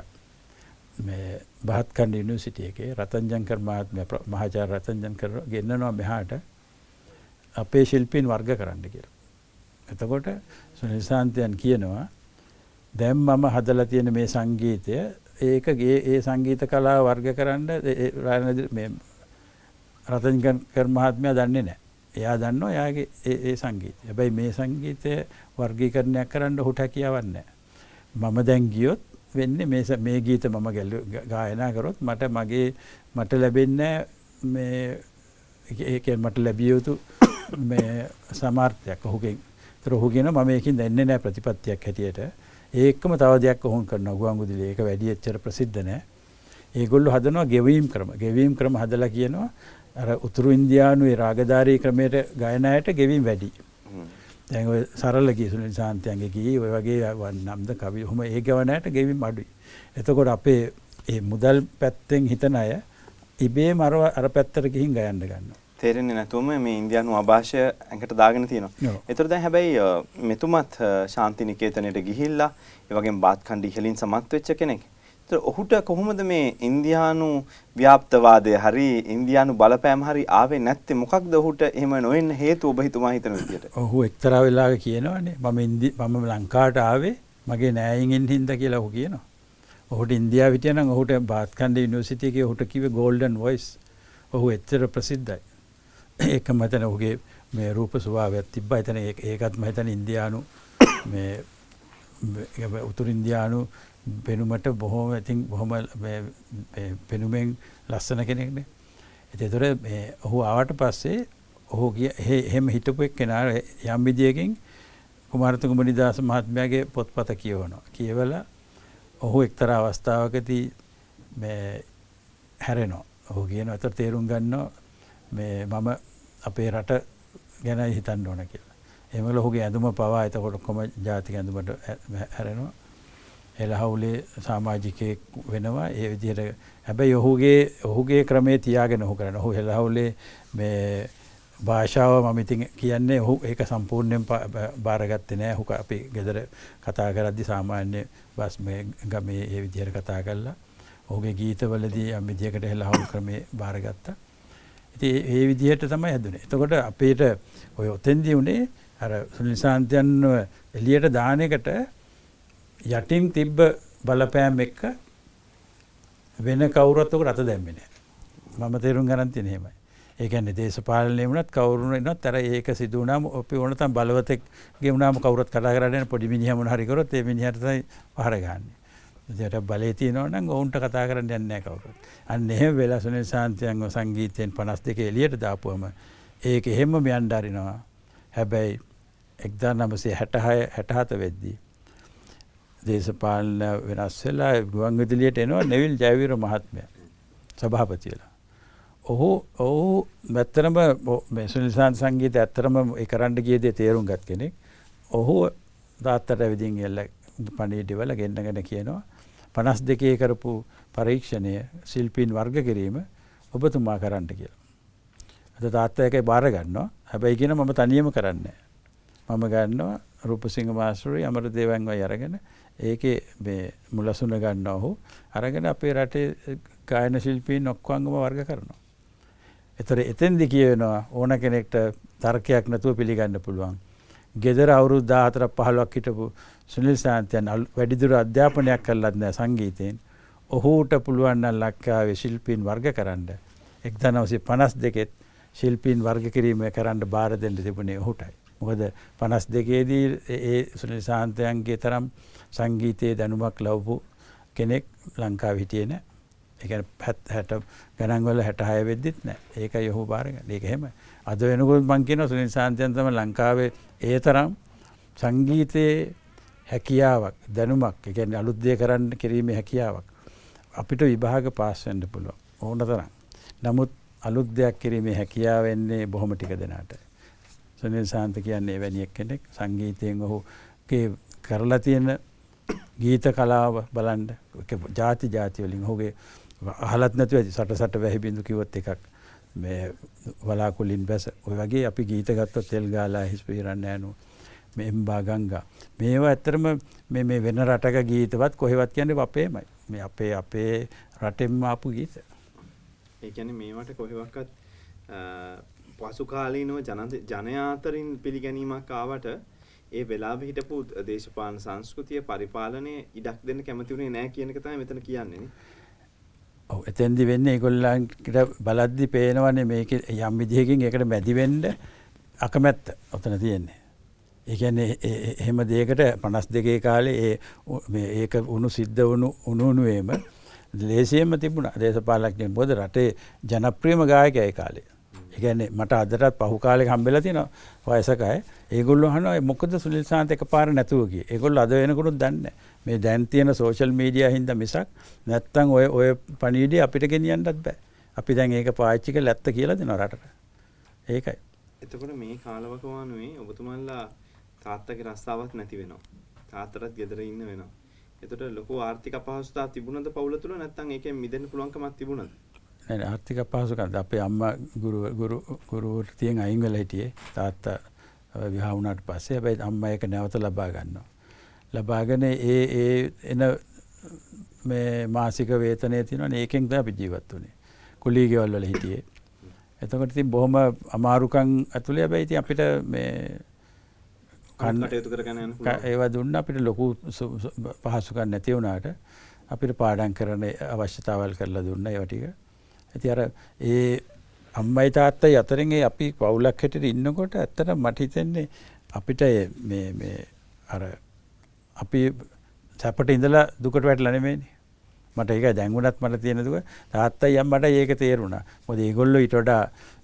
B: මේ බහත්කණ්ඩ යුනිවර්සිටි එකේ රතන්ජන්කර් මහත්මයා මහාචාර්ය රතන්ජන්කර් ගෙන්නනවා මෙහාට අපේ ශිල්පීන් වර්ග කරන්න කියලා. එතකොට සුනිල් සාන්තයන් කියනවා දැන් මම හදලා තියෙන මේ සංගීතය ඒක ඒ සංගීත කලාව වර්ග කරන්න මේ රතන්ජන්කර් මහත්මයා දන්නේ නැහැ. එයා දන්නවා එයාගේ ඒ ඒ සංගීතය. හැබැයි මේ සංගීතය වර්ගීකරණයක් කරන්න ඔහුට හැකියාවක් නැහැ. මම දැන් ගියොත් වෙන්නේ මේ මේ ගීත මම ගායනා කරොත් මට මගේ මට ලැබෙන්නේ මේ ඒකෙන් මට ලැබිය යුතු මේ සමර්ථයක් ඔහුගෙන්. ඒතර ඔහු කියන මම මේකෙන් දෙන්නේ නැහැ ප්‍රතිපත්තියක් හැටියට. ඒකම තව දෙයක් ඔහුන් කරනවා ගුවන් විදුලියේ. ඒක වැඩි එච්චර ප්‍රසිද්ධ නැහැ. ඒගොල්ලෝ හදනවා ගෙවීම් ක්‍රම. ගෙවීම් ක්‍රම හදලා කියනවා අර උතුරු ඉන්දියානුවේ රාගධාරී ක්‍රමයට ගායනායට ගෙවීම් වැඩි. දැන් ඔය සරල ගී සුනිල් සාන්තයන්ගේ ගී ඔය වගේ වන්නම්ද කවි ඔහොම ඒ ගවනයට ගෙවීම් අඩුයි. එතකොට අපේ මේ මුදල් පැත්තෙන් හිතන අය ඉබේම අර අර පැත්තට ගිහින් ගයන්න ගන්නවා.
A: තේරෙන්නේ නැතුවම මේ ඉන්දියානු ආభాෂය ඇඟට දාගෙන තියෙනවා. ඒතර දැන් හැබැයි මෙතුමත් ශාන්ති නිකේතනයට ගිහිල්ලා ඒ වගේම බාත්කණ්ඩ ඉහලින් සමත් වෙච්ච කෙනෙක්. ඒතර ඔහුට කොහොමද මේ ඉන්දියානු ව්‍යාප්තවාදය හරි ඉන්දියානු බලපෑම හරි ආවේ නැත්තේ? මොකක්ද ඔහුට එහෙම නොවෙන්න හේතුව ඔබ හිතුමා හිතන විදියට?
B: ඔහු එක්තරා වෙලාවක කියනවානේ මම ඉන්දි මම ලංකාවට ආවේ මගේ නෑයින් ඉන්න හින්දා කියලා ඔහු කියනවා. ඔහුට ඉන්දියාව හිටියා නම් ඔහුට බාත්කණ්ඩ යුනිවර්සිටි එකේ ඔහුට කිව්වේ ගෝල්ඩන් වොයිස්. ඔහු එච්චර ප්‍රසිද්ධයි. ඒකම හිතන ඔහුගේ මේ රූප ස්වභාවයක් තිබ්බා. හිතන ඒකත් මම හිතන ඉන්දියානු මේ උතුරු ඉන්දියානු පෙනුමට බොහොම ඉතින් බොහොම මේ පෙනුමෙන් ලස්සන කෙනෙක්නේ. ඒතර මේ ඔහු ආවට පස්සේ ඔහු එහෙම හිටපු එක්කෙනා යම් විදියකින් කුමාරතුංග මුනිදාස මහත්මයාගේ පොත්පත කියවනවා. කියවලා ඔහු එක්තරා අවස්ථාවකදී මේ හැරෙනවා. ඔහු කියනවා අතර තේරුම් ගන්නවා මේ මම අපේ රට ගැන හිතන්න ඕන කියලා. එහෙමල ඔහුගේ ඇඳුම පවා එතකොට කොම ජාතික ඇඳුමට හැරෙනවා. එළහවුලේ සමාජිකයෙක් වෙනවා ඒ විදිහට. හැබැයි ඔහුගේ ඔහුගේ ක්‍රමයේ තියාගෙන ඔහු කරනවා. ඔහු එළහවුලේ මේ භාෂාව මම ඉතින් කියන්නේ ඔහු ඒක සම්පූර්ණයෙන් බාරගත්තේ නැහැ. ඔහු අපි ගෙදර කතා කරද්දි සාමාන්‍ය බස් මේ ගමේ ඒ විදිහට කතා කළා. ඔහුගේ ගීතවලදී යම් විදිහකට එළහවුල් ක්‍රමයේ බාරගත්තා. ඉතින් ඒ විදිහට තමයි හැදුනේ. එතකොට අපේට ඔය ඔතෙන්දී උනේ අර සුනිල් සාන්තයන්ව එළියට දාන එකට යටින් තිබ්බ බලපෑම් එක්ක වෙන කවුරුත් උකට අත දැම්මේ නැහැ. මම තේරුම් ගන්න තියෙන එහෙමයි. ඒ කියන්නේ දේශපාලනයේ වුණත් කවුරුන ඉන්නත් අර ඒක සිදු වුණාම අපි ඕන තරම් බලවතෙක් ගේ වුණාම කවුරුත් කතා කරන්නේ පොඩි මිනිහා මොන හරි කරොත් ඒ මිනිහට තමයි පහර ගහන්නේ. ඒකට බලය තියෙනවා නම් ඔවුන්ට කතා කරන්න යන්නේ නැහැ කවුරුත්. අන්න එහෙම වෙලා සුනිල් සාන්තයන්ව සංගීතයෙන් පනස් දෙක එළියට දාපුවම ඒක එහෙම මෙයන් දරිනවා. හැබැයි එක්දාස් නවසිය හැටහය හැටහත වෙද්දී දේශපාලන වෙනස් වෙලා ගුවන් විදුලියට එනවා නෙවිල් ජයවීර මහත්මයා සභාපතිලා. ඔහු ඔහු ඇත්තටම මේ සුනිල් සාන්ත සංගීතය ඇත්තටම ඒ කරන්න ගිය දේ තේරුම් ගත් කෙනෙක්. ඔහු තාත්තට ඇවිදින් එල්ල පණිවිඩය වල ගෙන්නගෙන කියනවා පනස් දෙකේ කරපු පරීක්ෂණය ශිල්පීන් වර්ග කිරීම ඔබතුමා කරන්න කියලා. අද තාත්තා එකයි බාර ගන්නවා. හැබැයි කියන මම තනියම කරන්නේ නැහැ. මම ගන්නවා රූපසිංහ මාස්ටර්යි අමරදේවන්වයි අරගෙන ඒකේ මේ මුලසුන ගන්නවා ඔහු අරගෙන අපේ රටේ ගායන ශිල්පීන් ඔක්කොංගම වර්ග කරනවා. ඒතර එතෙන්දි කියවෙනවා ඕන කෙනෙක්ට තර්කයක් නැතුව පිළිගන්න පුළුවන්. ගෙදර අවුරුදු දාහතරක් පහළොවක් හිටපු සුනිල් සාන්තයන් වැඩිදුර අධ්‍යාපනයක් කළත් නැහැ සංගීතයෙන්. ඔහුට පුළුවන් නම් ලංකාවේ ශිල්පීන් වර්ග කරන්න එක්දාස් නවසිය පනස් දෙකෙත් ශිල්පීන් වර්ග කිරීම කරන්න බාර දෙන්න තිබුණේ ඔහුටයි. මොකද පනස් දෙකේදී ඒ සුනිල් සාන්තයන්ගේ තරම් සංගීතයේ දැනුමක් ලැබපු කෙනෙක් ලංකාවේ හිටියේ නැහැ. ඒ කියන්නේ හැට ගණන් වල හැටහය වෙද්දිත් නැහැ. ඒකයි ඔහු බාරගන්නේ. ඒක එහෙමයි. අද වෙනකොට මම කියනවා සුනිල් සාන්තයන් තමයි ලංකාවේ ඒ තරම් සංගීතයේ හැකියාවක් දැනුමක් ඒ කියන්නේ අලුත් දේ කරන්න කිරීමේ හැකියාවක් අපිට විභාග පාස් වෙන්න පුළුවන් ඕන තරම්. නමුත් අලුත් දෙයක් කිරීමේ හැකියාව එන්නේ බොහොම ටික දෙනාට. සුනිල් සාන්ත කියන්නේ එවැනි කෙනෙක් සංගීතයෙන් ඔහුගේ කරලා තියෙන ගීත කලාව බලන්න ಜಾති ಜಾති වලින් ඔහුගේ අහලත් නැතුව සට සට වැහි බින්දු කිව්වොත් එකක් මේ වලාකුලින් බැස ඔය වගේ අපි ගීත ගත්තොත් තෙල් ගාලා හිස් පිරන්න යනු මේ එම්බා ගංගා මේවා ඇත්තටම මේ මේ වෙන රටක ගීතවත් කොහෙවත් කියන්නේ අපේමයි මේ අපේ අපේ රටෙන්ම ආපු ගීත.
A: ඒ කියන්නේ මේවට කොහෙවත් පසු කාලීනව ජනයා අතරින් පිළිගැනීමක් ආවට ඒ වෙලාවෙ හිටපු දේශපාලන සංස්කෘතිය පරිපාලනයේ ඉඩක් දෙන්න කැමති වුණේ නැහැ කියන එක තමයි මෙතන කියන්නේ නේ.
B: ඔව් එතෙන්දි වෙන්නේ ඒගොල්ලන්ට බලද්දි පේනවනේ මේක යම් විදිහකින් ඒකට මැදි වෙන්න අකමැත්ත ඔතන තියෙන්නේ. ඒ කියන්නේ එහෙම දෙයකට පනස් දෙකේ කාලේ ඒ මේ ඒක උණු සිද්ධ වුණු උණු උණුවේම ලේසියෙන්ම තිබුණා දේශපාලනඥයන් මොකද රටේ ජනප්‍රියම ගායකයා ඒ කාලේ. ඒ කියන්නේ මට අදටත් පහු කාලෙක හම්බෙලා තියෙනවා වයසක අය. ඒගොල්ලෝ අහනවා මොකද සුනිල් සාන්ත එකපාර නැතුව ගියේ. ඒගොල්ලෝ අද වෙනකොට දන්නේ මේ දැන් තියෙන සෝෂල් මීඩියා හින්දා මිසක් නැත්තම් ඔය ඔය පණිවිඩය අපිට ගෙනියන්නත් බෑ. අපි දැන් ඒක පාවිච්චි කරලා ඇත්ත කියලා දෙනවා රටට. ඒකයි.
A: එතකොට මේ කාලවකවානුවේ ඔබතුමන්ලා තාත්තගේ රස්සාවක් නැති වෙනවා. තාත්තටත් ගෙදර ඉන්න වෙනවා. එතකොට ලොකු ආර්ථික අපහසුතාවක් තිබුණද පවුල තුල නැත්නම් ඒකෙන් මිදෙන්න පුළුවන්කමක් තිබුණද?
B: නෑ ආර්ථික අපහසුකම් අපේ අම්මා ගුරු ගුරු ගුරු වෘත්තියෙන් අයින් වෙලා හිටියේ. තාත්තා විවාහ වුණාට පස්සේ හැබැයි අම්මා ඒක නැවත ලබා ගන්නවා. ලබාගෙන ඒ ඒ එන මේ මාසික වේතනය තියෙනවනේ ඒකෙන් තමයි අපි ජීවත් වුනේ. කුලී ගෙවල් වල හිටියේ. එතකොට ඉතින් බොහොම අමාරුකම් ඇතුලේ හැබැයි ඉතින් අපිට මේ
A: කටයුතු කරගෙන යන්න පුළුවන්.
B: ඒවා දුන්න අපිට ලොකු පහසුකම් නැති වුණාට අපිට පාඩම් කරන අවශ්‍යතාවල් කරලා දුන්නා ඒවා ටික. ඉතින් අර ඒ අම්මයි තාත්තයි අතරින් ඒ අපි පවුලක් හැටියට ඉන්නකොට ඇත්තට මට හිතෙන්නේ අපිට මේ මේ අර අපි සැපට ඉඳලා දුකට වැටලා නෙමෙයිනේ. මට ඒක දැන් වුණත් මට තියෙන දුක තාත්තයි අම්මට ඒක තේරුණා. මොකද ඒගොල්ලෝ ඊට වඩා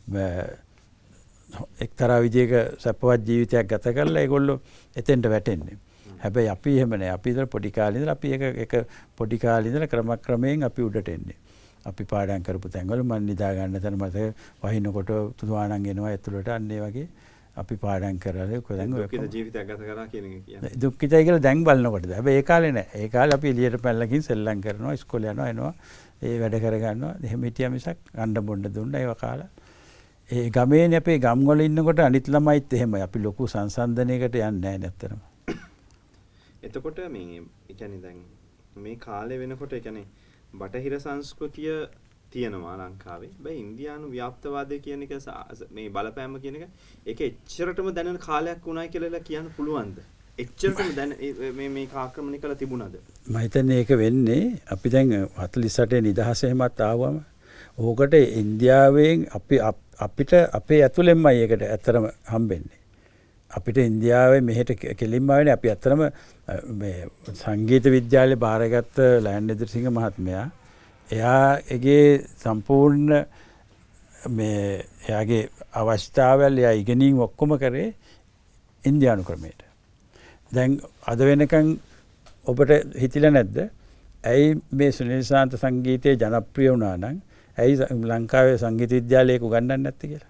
B: එක්තරා විදිහක සැපවත් ජීවිතයක් ගත කරලා ඒගොල්ලෝ එතෙන්ට වැටෙන්නේ. හැබැයි අපි එහෙම නෑ. අපි ඉතල පොඩි කාලේ ඉඳලා අපි ඒක එක පොඩි කාලේ ඉඳලා ක්‍රමක්‍රමයෙන් අපි උඩට එන්නේ. අපි පාඩම් කරපු තැන්වල මම නිදා ගන්න තැන මත වහිනකොට තුවාණන් එනවා ඇතුළට අන්න ඒ වගේ අපි පාඩම් කරලා කොහෙන්ද
A: දුක්ඛිත ජීවිතයක් ගත කරා කියන එක කියන්නේ.
B: දුක්ඛිතයි කියලා දැන් බලනකොට. හැබැයි ඒ කාලේ නෑ. ඒ කාලේ අපි එළියට පැනලා ගිහින් සෙල්ලම් කරනවා, ඉස්කෝලේ යනවා, එනවා, ඒ වැඩ කර ගන්නවා. එහෙම හිටියා මිසක් අඬ බොන්න දුන්නා ඒව කාලා. ඒ ගමේනේ අපේ ගම් වල ඉන්නකොට අනිත් ළමයිත් එහෙමයි. අපි ලොකු සංසන්දනයකට යන්නේ නැහැ නැත්තරම.
A: එතකොට මේ ඒ කියන්නේ දැන් මේ කාලේ වෙනකොට ඒ කියන්නේ බටහිර සංස්කෘතිය තියෙනවා ලංකාවේ. හැබැයි ඉන්දියානු ව්‍යාප්තවාදය කියන එක මේ බලපෑම කියන එක ඒක එච්චරටම දැනෙන කාලයක් වුණයි කියලා කියන්න පුළුවන්ද? එච්චරටම දැන මේ මේක ආක්‍රමණය කරලා තිබුණාද?
B: මම හිතන්නේ ඒක වෙන්නේ අපි දැන් හතළිස් අටේ නිදහස එහෙමත් ආවම ඕකට ඉන්දියාවෙන් අපි අපිට අපේ ඇතුළෙන්මයි ඒකට ඇත්තටම හම්බෙන්නේ. අපිට ඉන්දියාවේ මෙහෙට කෙලින්ම ආවනේ අපි අත්‍තරම මේ සංගීත විද්‍යාලයේ බාරගත්ත ලයන් එදිරිසිංහ මහත්මයා එයාගේ සම්පූර්ණ මේ එයාගේ අවස්ථාවල් එයා ඉගෙනීම් ඔක්කොම කරේ ඉන්දියානු ක්‍රමයට. දැන් අද වෙනකන් ඔබට හිතිලා නැද්ද? ඇයි මේ සුනිල් ශාන්ත සංගීතයේ ජනප්‍රිය වුණා නම් ඇයි ලංකාවේ සංගීත විද්‍යාලයක උගන්වන්නේ නැත්තේ කියලා?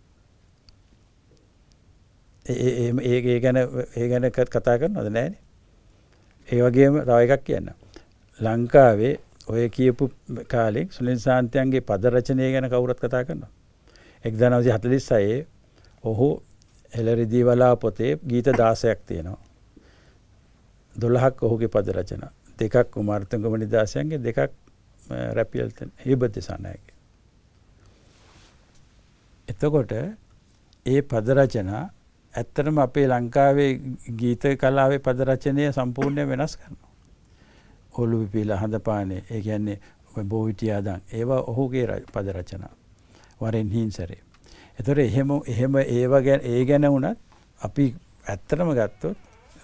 B: ඒ ඒ ඒ ගැන ඒ ගැන කතා කරනවද නැහැනේ. ඒ වගේම තව එකක් කියන්න. ලංකාවේ ඔය කියපු කාලේ සුනිල් ශාන්තයන්ගේ පද රචනය ගැන කවුරුත් කතා කරනවා. එක්දාස් නවසිය හතළිස් හයේ ඔහු එළරිදී වලා පොතේ ගීත දාසයක් තියෙනවා. දොළහක් ඔහුගේ පද රචනා. දෙකක් කුමාරතුංග මණිදාසයන්ගේ, දෙකක් රැපියල් හිබත් දිසානායකගේ. එතකොට ඒ පද රචනා ඇත්තටම අපේ ලංකාවේ ගීත කලාවේ පද රචනය සම්පූර්ණයෙන් වෙනස් කරනවා. ඔලු පිපිලා හඳපානේ, ඒ කියන්නේ බෝවිටියාදන්, ඒවා ඔහුගේ පද රචනා. වරෙන් හිංසරේ. එතකොට එහෙම එහෙම ඒව ගැන ඒ ගැන වුණත් අපි ඇත්තටම ගත්තොත්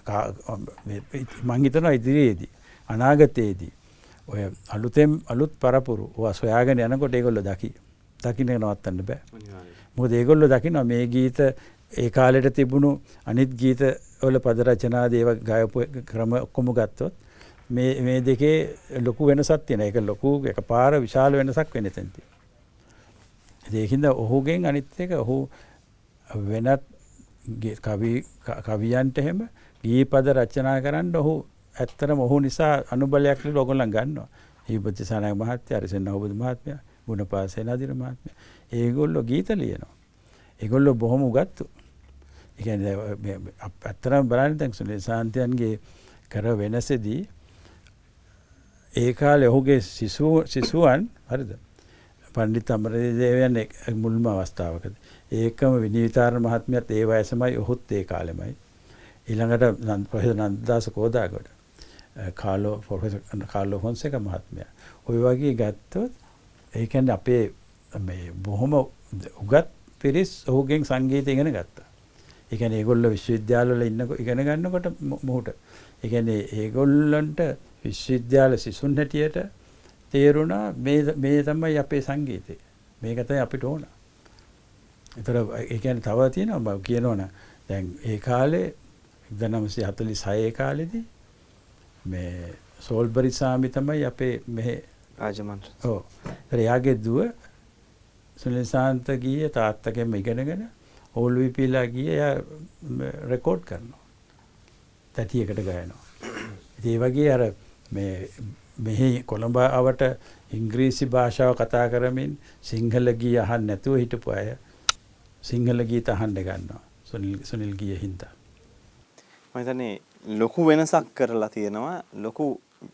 B: මම හිතනවා ඉදිරියේදී අනාගතයේදී ඔය අලුතෙන් අලුත් පරපුරු ඔය සොයාගෙන යනකොට ඒගොල්ලෝ දකි. දකින්න නවත්තන්න බෑ. මොකද ඒගොල්ලෝ දකිනවා මේ ගීත ඒ කාලෙට තිබුණු අනිත් ගීත වල පද රචනාදී ඒවා ගායපු ක්‍රම ඔක්කොම ගත්තොත් මේ මේ දෙකේ ලොකු වෙනසක් තියෙනවා. ඒක ලොකු එකපාර විශාල වෙනසක් වෙන තැනදී. ඒකින්ද ඔහුගෙන් අනිත් එක ඔහු වෙනත් කවි කවියන්ට එහෙම ගී පද රචනා කරන්න ඔහු ඇත්තටම ඔහු නිසා අනුබලයක් ලෙඩ ඔයගොල්ලන් ගන්නවා. හිබත් දිසානායක මහත්තයා, අරිසෙන් නවබුදු මහත්මයා, ගුණපාල සේනාධිර මහත්මයා. ඒගොල්ලෝ ගීත ලියනවා. ඒගොල්ලෝ බොහොම උගත්තු. ඒ කියන්නේ ඇත්තටම බලන්න දැන් සුනිල් ශාන්තයන්ගේ කර වෙනසදී ඒ කාලේ ඔහුගේ සිසු සිසුවන් හරිද? පණ්ඩිත අමරදේවයන් මුල්ම අවස්ථාවකදී. ඒකම විනීතාරණ මහත්මයාත් ඒ වයසමයි ඔහුත් ඒ කාලෙමයි. ඊළඟට ප්‍රොෆෙසර් නන්දදාස කෝදාගොඩ, කාලෝ ප්‍රොෆෙසර් කාලෝ ෆොන්සේකා මහත්මයා. ওই වගේ ගත්තොත් ඒ කියන්නේ අපේ මේ බොහොම උගත් පිරිස් ඔහුගෙන් සංගීතය ඉගෙන ගත්තා. ඒ කියන්නේ ඒගොල්ලෝ විශ්වවිද්‍යාලවල ඉන්නකොට ඉගෙන ගන්නකොට මොහුට ඒ කියන්නේ ඒගොල්ලන්ට විශ්වවිද්‍යාල සිසුන් හැටියට තේරුණා මේ මේ තමයි අපේ සංගීතය. මේක තමයි අපිට ඕන. ඒතර ඒ කියන්නේ තව තියෙනවා මම කියනවනේ දැන් ඒ කාලේ එක්දාස් නවසිය හතළිස් හය කාලෙදී මේ සෝල්බරි සාමි තමයි අපේ මෙහෙ
A: රාජමන්ත්‍ර.
B: ඔව්. ඒතර යාගේ දුව සුනිල් ශාන්ත ගියේ තාත්තගෙන්ම ඉගෙනගෙන ඕල් විපිලා ගියේ එයා රෙකෝඩ් කරනවා. තැටියකට ගයනවා. ඒ වගේ අර මේ මෙහි කොළඹ ආවට ඉංග්‍රීසි භාෂාව කතා කරමින් සිංහල ගී අහන්න නැතුව හිටපු අය සිංහල ගීත අහන්න ගන්නවා. සුනිල් සුනිල් ගියේ හින්දා.
A: මම හිතන්නේ ලොකු වෙනසක් කරලා තියෙනවා. ලොකු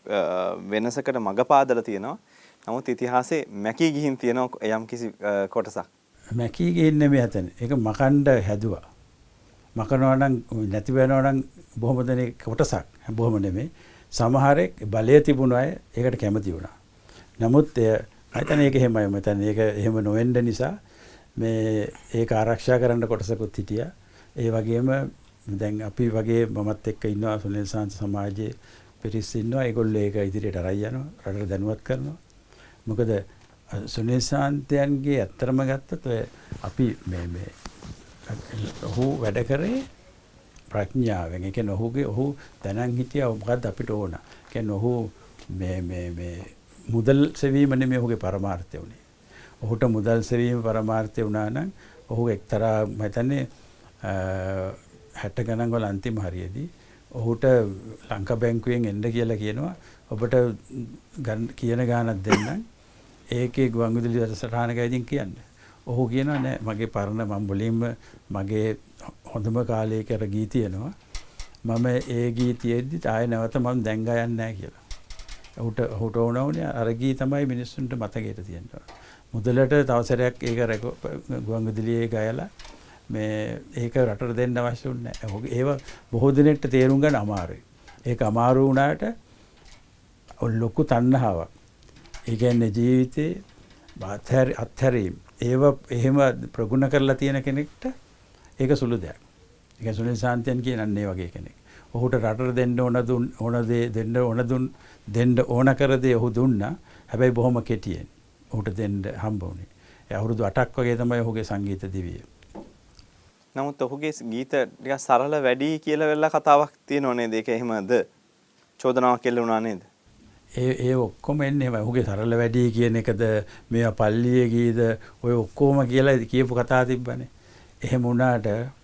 A: වෙනසකට මඟ පාදලා තියෙනවා. නමුත් ඉතිහාසයේ මැකී ගිහින් තියෙන යම් කිසි කොටසක්.
B: මැකී ගිහින් නෙමෙයි හතනේ. ඒක මකණ්ඩ හැදුවා. මකනවා නම් නැති වෙනවා නම් බොහොම දෙනෙක් කොටසක්. බොහොම නෙමෙයි. සමහරෙක් බලය තිබුණ අය ඒකට කැමති වුණා. නමුත් එය හිතන්නේ ඒක එහෙමයි. මම හිතන්නේ ඒක එහෙම නොවෙන්න නිසා මේ ඒක ආරක්ෂා කරන්න කොටසකුත් හිටියා. ඒ වගේම දැන් අපි වගේ මමත් එක්ක ඉන්නවා සුනිල් ශාන්ත සමාජයේ පිරිස් ඉන්නවා. ඒගොල්ලෝ ඒක ඉදිරියට අරයි යනවා. රටට දැනුවත් කරනවා. මොකද සුනිල් ශාන්තයන්ගේ ඇත්තරම ගත්තොත් ඔය අපි මේ මේ ඔහු වැඩ කරේ ප්‍රඥාවෙන්. ඒ කියන්නේ ඔහුගේ ඔහු දැනන් හිටියා මොකද්ද අපිට ඕන. ඒ කියන්නේ ඔහු මේ මේ මේ මුදල් සෙවීම නෙමෙයි ඔහුගේ පරමාර්ථය උනේ. ඔහුට මුදල් සෙවීම පරමාර්ථය වුණා නම් ඔහු එක්තරා මම හිතන්නේ හැට ගණන් වල අන්තිම හරියේදී ඔහුට ලංකා බැංකුවෙන් එන්න කියලා කියනවා. ඔබට කියන ගාණක් දෙන්නම්. ඒකේ ගුවන්විදුලි වැඩසටහනකදී කියන්නේ. ඔහු කියනවා නෑ මගේ පරණ මම මුලින්ම මගේ හොඳම කාලයේ කර ගී තියෙනවා. මම ඒ ගී තියෙද්දි ආයෙ නැවත මම දැන් ගයන්නේ නැහැ කියලා. ඔහුට ඔහුට ඕනෝනේ අර ගී තමයි මිනිස්සුන්ට මතකයට තියෙනවා. මුදලට තව සැරයක් ඒක ගුවන්විදුලියේ ගයලා මේ ඒක රටට දෙන්න අවශ්‍ය වුණේ නැහැ. ඒව බොහෝ දිනෙකට තේරුම් ගන්න අමාරුයි. ඒක අමාරු වුණාට ලොකු තණ්හාවක්. ඒ කියන්නේ ජීවිතේ අත්හැරීම් ඒව එහෙම ප්‍රගුණ කරලා තියෙන කෙනෙක්ට ඒක සුළු දෙයක්. ඒක සුනිල් සාන්තයන් කියන්නේ වගේ කෙනෙක්. ඔහුට රටට දෙන්න ඕන දුන් ඕන දේ දෙන්න ඕන දුන් දෙන්න ඕන කර දේ ඔහු දුන්නා. හැබැයි බොහොම කෙටියෙන්. ඔහුට දෙන්න හම්බ වුණේ. ඒ අවුරුදු අටක් වගේ තමයි ඔහුගේ සංගීත දිවිය.
A: නමුත් ඔහුගේ ගීත ටිකක් සරල වැඩි කියලා වෙලා කතාවක් තියෙනව නේද? ඒක එහෙමද? චෝදනාවක් කෙල්ල වුණා නේද?
B: ඒ ඒ ඔක්කොම එන්නේ එහෙමයි. ඔහුගේ සරල වැඩි කියන එකද මේවා පල්ලියේ ගීත ඔය ඔක්කොම කියලා කියපු කතා තිබ්බනේ. එහෙම වුණාට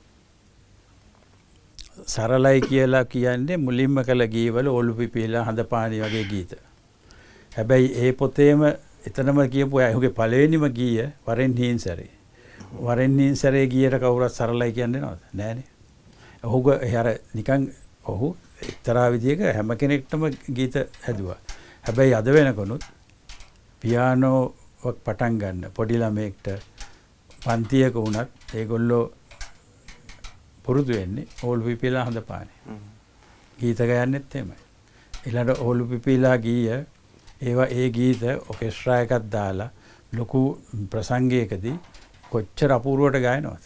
B: සරලයි කියලා කියන්නේ මුලින්ම කළ ගීවල ඔලු පිපිලා හඳපානි වගේ ගීත. හැබැයි ඒ පොතේම එතනම කියපු අයගේ පළවෙනිම ගීය වරෙන් හිංසරේ. වරෙන් හිංසරේ ගීයට කවුරුත් සරලයි කියන්නේ නේද? නෑනේ. ඔහුගේ අර නිකන් ඔහු එක්තරා විදියක හැම කෙනෙක්ටම ගීත හැදුවා. හැබැයි අද වෙනකොනුත් පියානෝවක් පටන් ගන්න පොඩි ළමයෙක්ට පන්තියක වුණත් ඒගොල්ලෝ පුරුදු වෙන්නේ ඕලු පිපිලා හඳපානේ. ගීත ගයන්නෙත් එහෙමයි. ඊළඟ ඕලු පිපිලා ගීය ඒවා ඒ ගීත ඔකෙස්ට්‍රා එකක් දාලා ලොකු ප්‍රසංගයකදී කොච්චර අපූර්වට ගායනවද?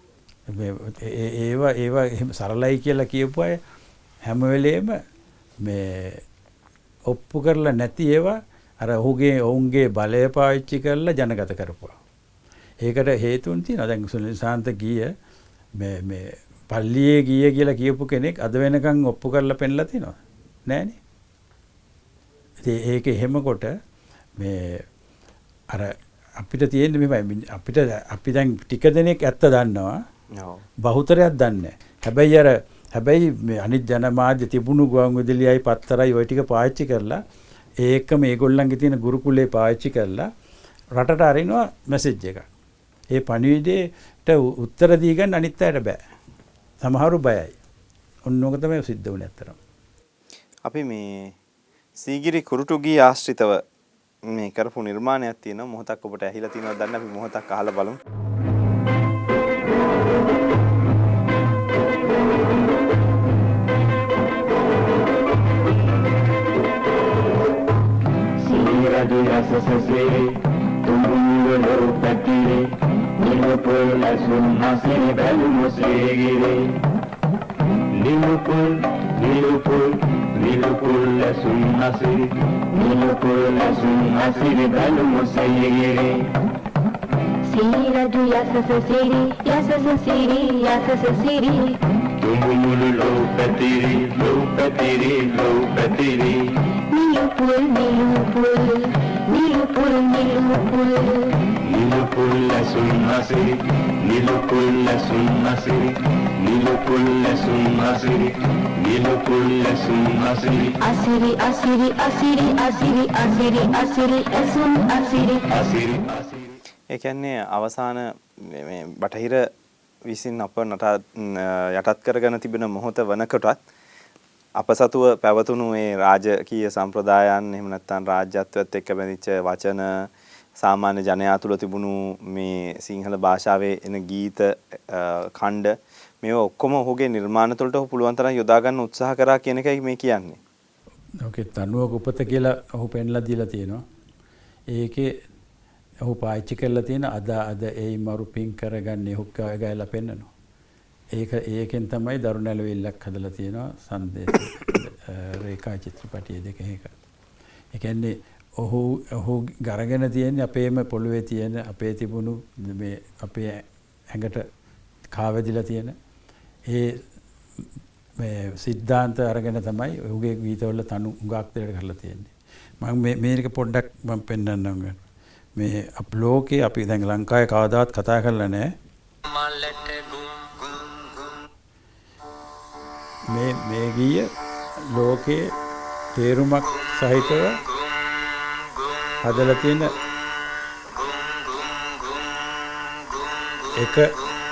B: ඒවා ඒවා එහෙම සරලයි කියලා කියපු අය හැම වෙලේම මේ ඔප්පු කරලා නැති ඒවා අර ඔහුගේ ඔවුන්ගේ බලය පාවිච්චි කරලා ජනගත කරපුවා. ඒකට හේතුන් තියෙනවා. දැන් සුනිල් සාන්ත ගීය මේ මේ පල්ලියේ ගීය කියලා කියපු කෙනෙක් අද වෙනකන් ඔප්පු කරලා පෙන්නලා තියෙනවා. නෑනේ. ඉතින් ඒක එහෙම කොට මේ අර අපිට තියෙන්නේ මෙහෙමයි අපිට අපි දැන් ටික දෙනෙක් ඇත්ත දන්නවා. ඔව්. බහුතරයක් දන්නේ නැහැ. හැබැයි අර හැබැයි මේ අනිත් ජනමාධ්‍ය තිබුණු ගුවන් විදුලියයි පත්තරයි ওই ටික පාවිච්චි කරලා ඒක මේගොල්ලන්ගේ තියෙන ගුරුකුලේ පාවිච්චි කරලා රටට අරිනවා මැසේජ් එකක්. ඒ පණිවිඩයට උත්තර දී ගන්න අනිත් අයට බෑ. සමහරු බයයි. ඔන්නෝක තමයි සිද්ධ වුනේ අතරම.
A: අපි මේ සීගිරි කුරුටු ගී ආශ්‍රිතව මේ කරපු නිර්මාණයක් තියෙනවා. මොහොතක් ඔබට ඇහිලා තියෙනවද දන්නේ අපි මොහොතක් අහලා බලමු.
F: Sasasiri, tumulu patiri, nilupul asun hasiri balu musligiri. Nilupul, nilupul, nilupul asun hasiri, nilupul asun hasiri balu musligiri. Siradu yasasiri, yasasiri, yasasiri. Tumulu lo patiri, lo patiri, lo patiri. Nilupul, nilupul. Nilupul, nilupul, nilupul asun hasiri, nilupul asun hasiri, nilupul asun hasiri, nilupul asun hasiri. Asiri, asiri, asiri, asiri, asiri, asiri, asun asiri, asiri, asiri.
A: ඒ කියන්නේ අවසාන මේ බටහිර විසින් අප යටත් කරගෙන තිබෙන මොහොත වනකොටත් අප සතුව පැවතුණු මේ රාජකීය සම්ප්‍රදායන් එහෙම නැත්නම් රාජ්‍යත්වයට එක්ක බැඳිච්ච වචන සාමාන්‍ය ජනයා තුළ තිබුණු මේ සිංහල භාෂාවේ එන ගීත ඛණ්ඩ මේවා ඔක්කොම ඔහුගේ නිර්මාණ තුළට ඔහු පුළුවන් තරම් යොදා ගන්න උත්සාහ කරා කියන එකයි මේ කියන්නේ.
B: ඕකේ තනුවක උපත කියලා ඔහු පෙන්ලා දීලා තියෙනවා. ඒකේ ඔහු පාවිච්චි කරලා තියෙන අද අද ඒ මරු පින් කරගන්නේ ඔහු ගායලා පෙන්නනවා. ඒක ඒකෙන් තමයි දරුණැලවිල්ලක් හදලා තියෙනවා සංදේශ රේඛා චිත්‍රපටිය දෙක එක. ඒ කියන්නේ ඔහු ඔහු ගරගෙන තියෙන්නේ අපේම පොළවේ තියෙන අපේ තිබුණු මේ අපේ ඇඟට කාවැදිලා තියෙන ඒ මේ සිද්ධාන්ත අරගෙන තමයි ඔහුගේ ගීතවල තනු උගක් දෙකට කරලා තියෙන්නේ. මම මේ මේක පොඩ්ඩක් මම පෙන්නන්නම්. මේ අප්ලෝකේ අපි දැන් ලංකාවේ කවදාවත් කතා කරලා නැහැ. මේ මේ ගීය ලෝකේ තේරුමක් සහිතව හදලා තියෙන එක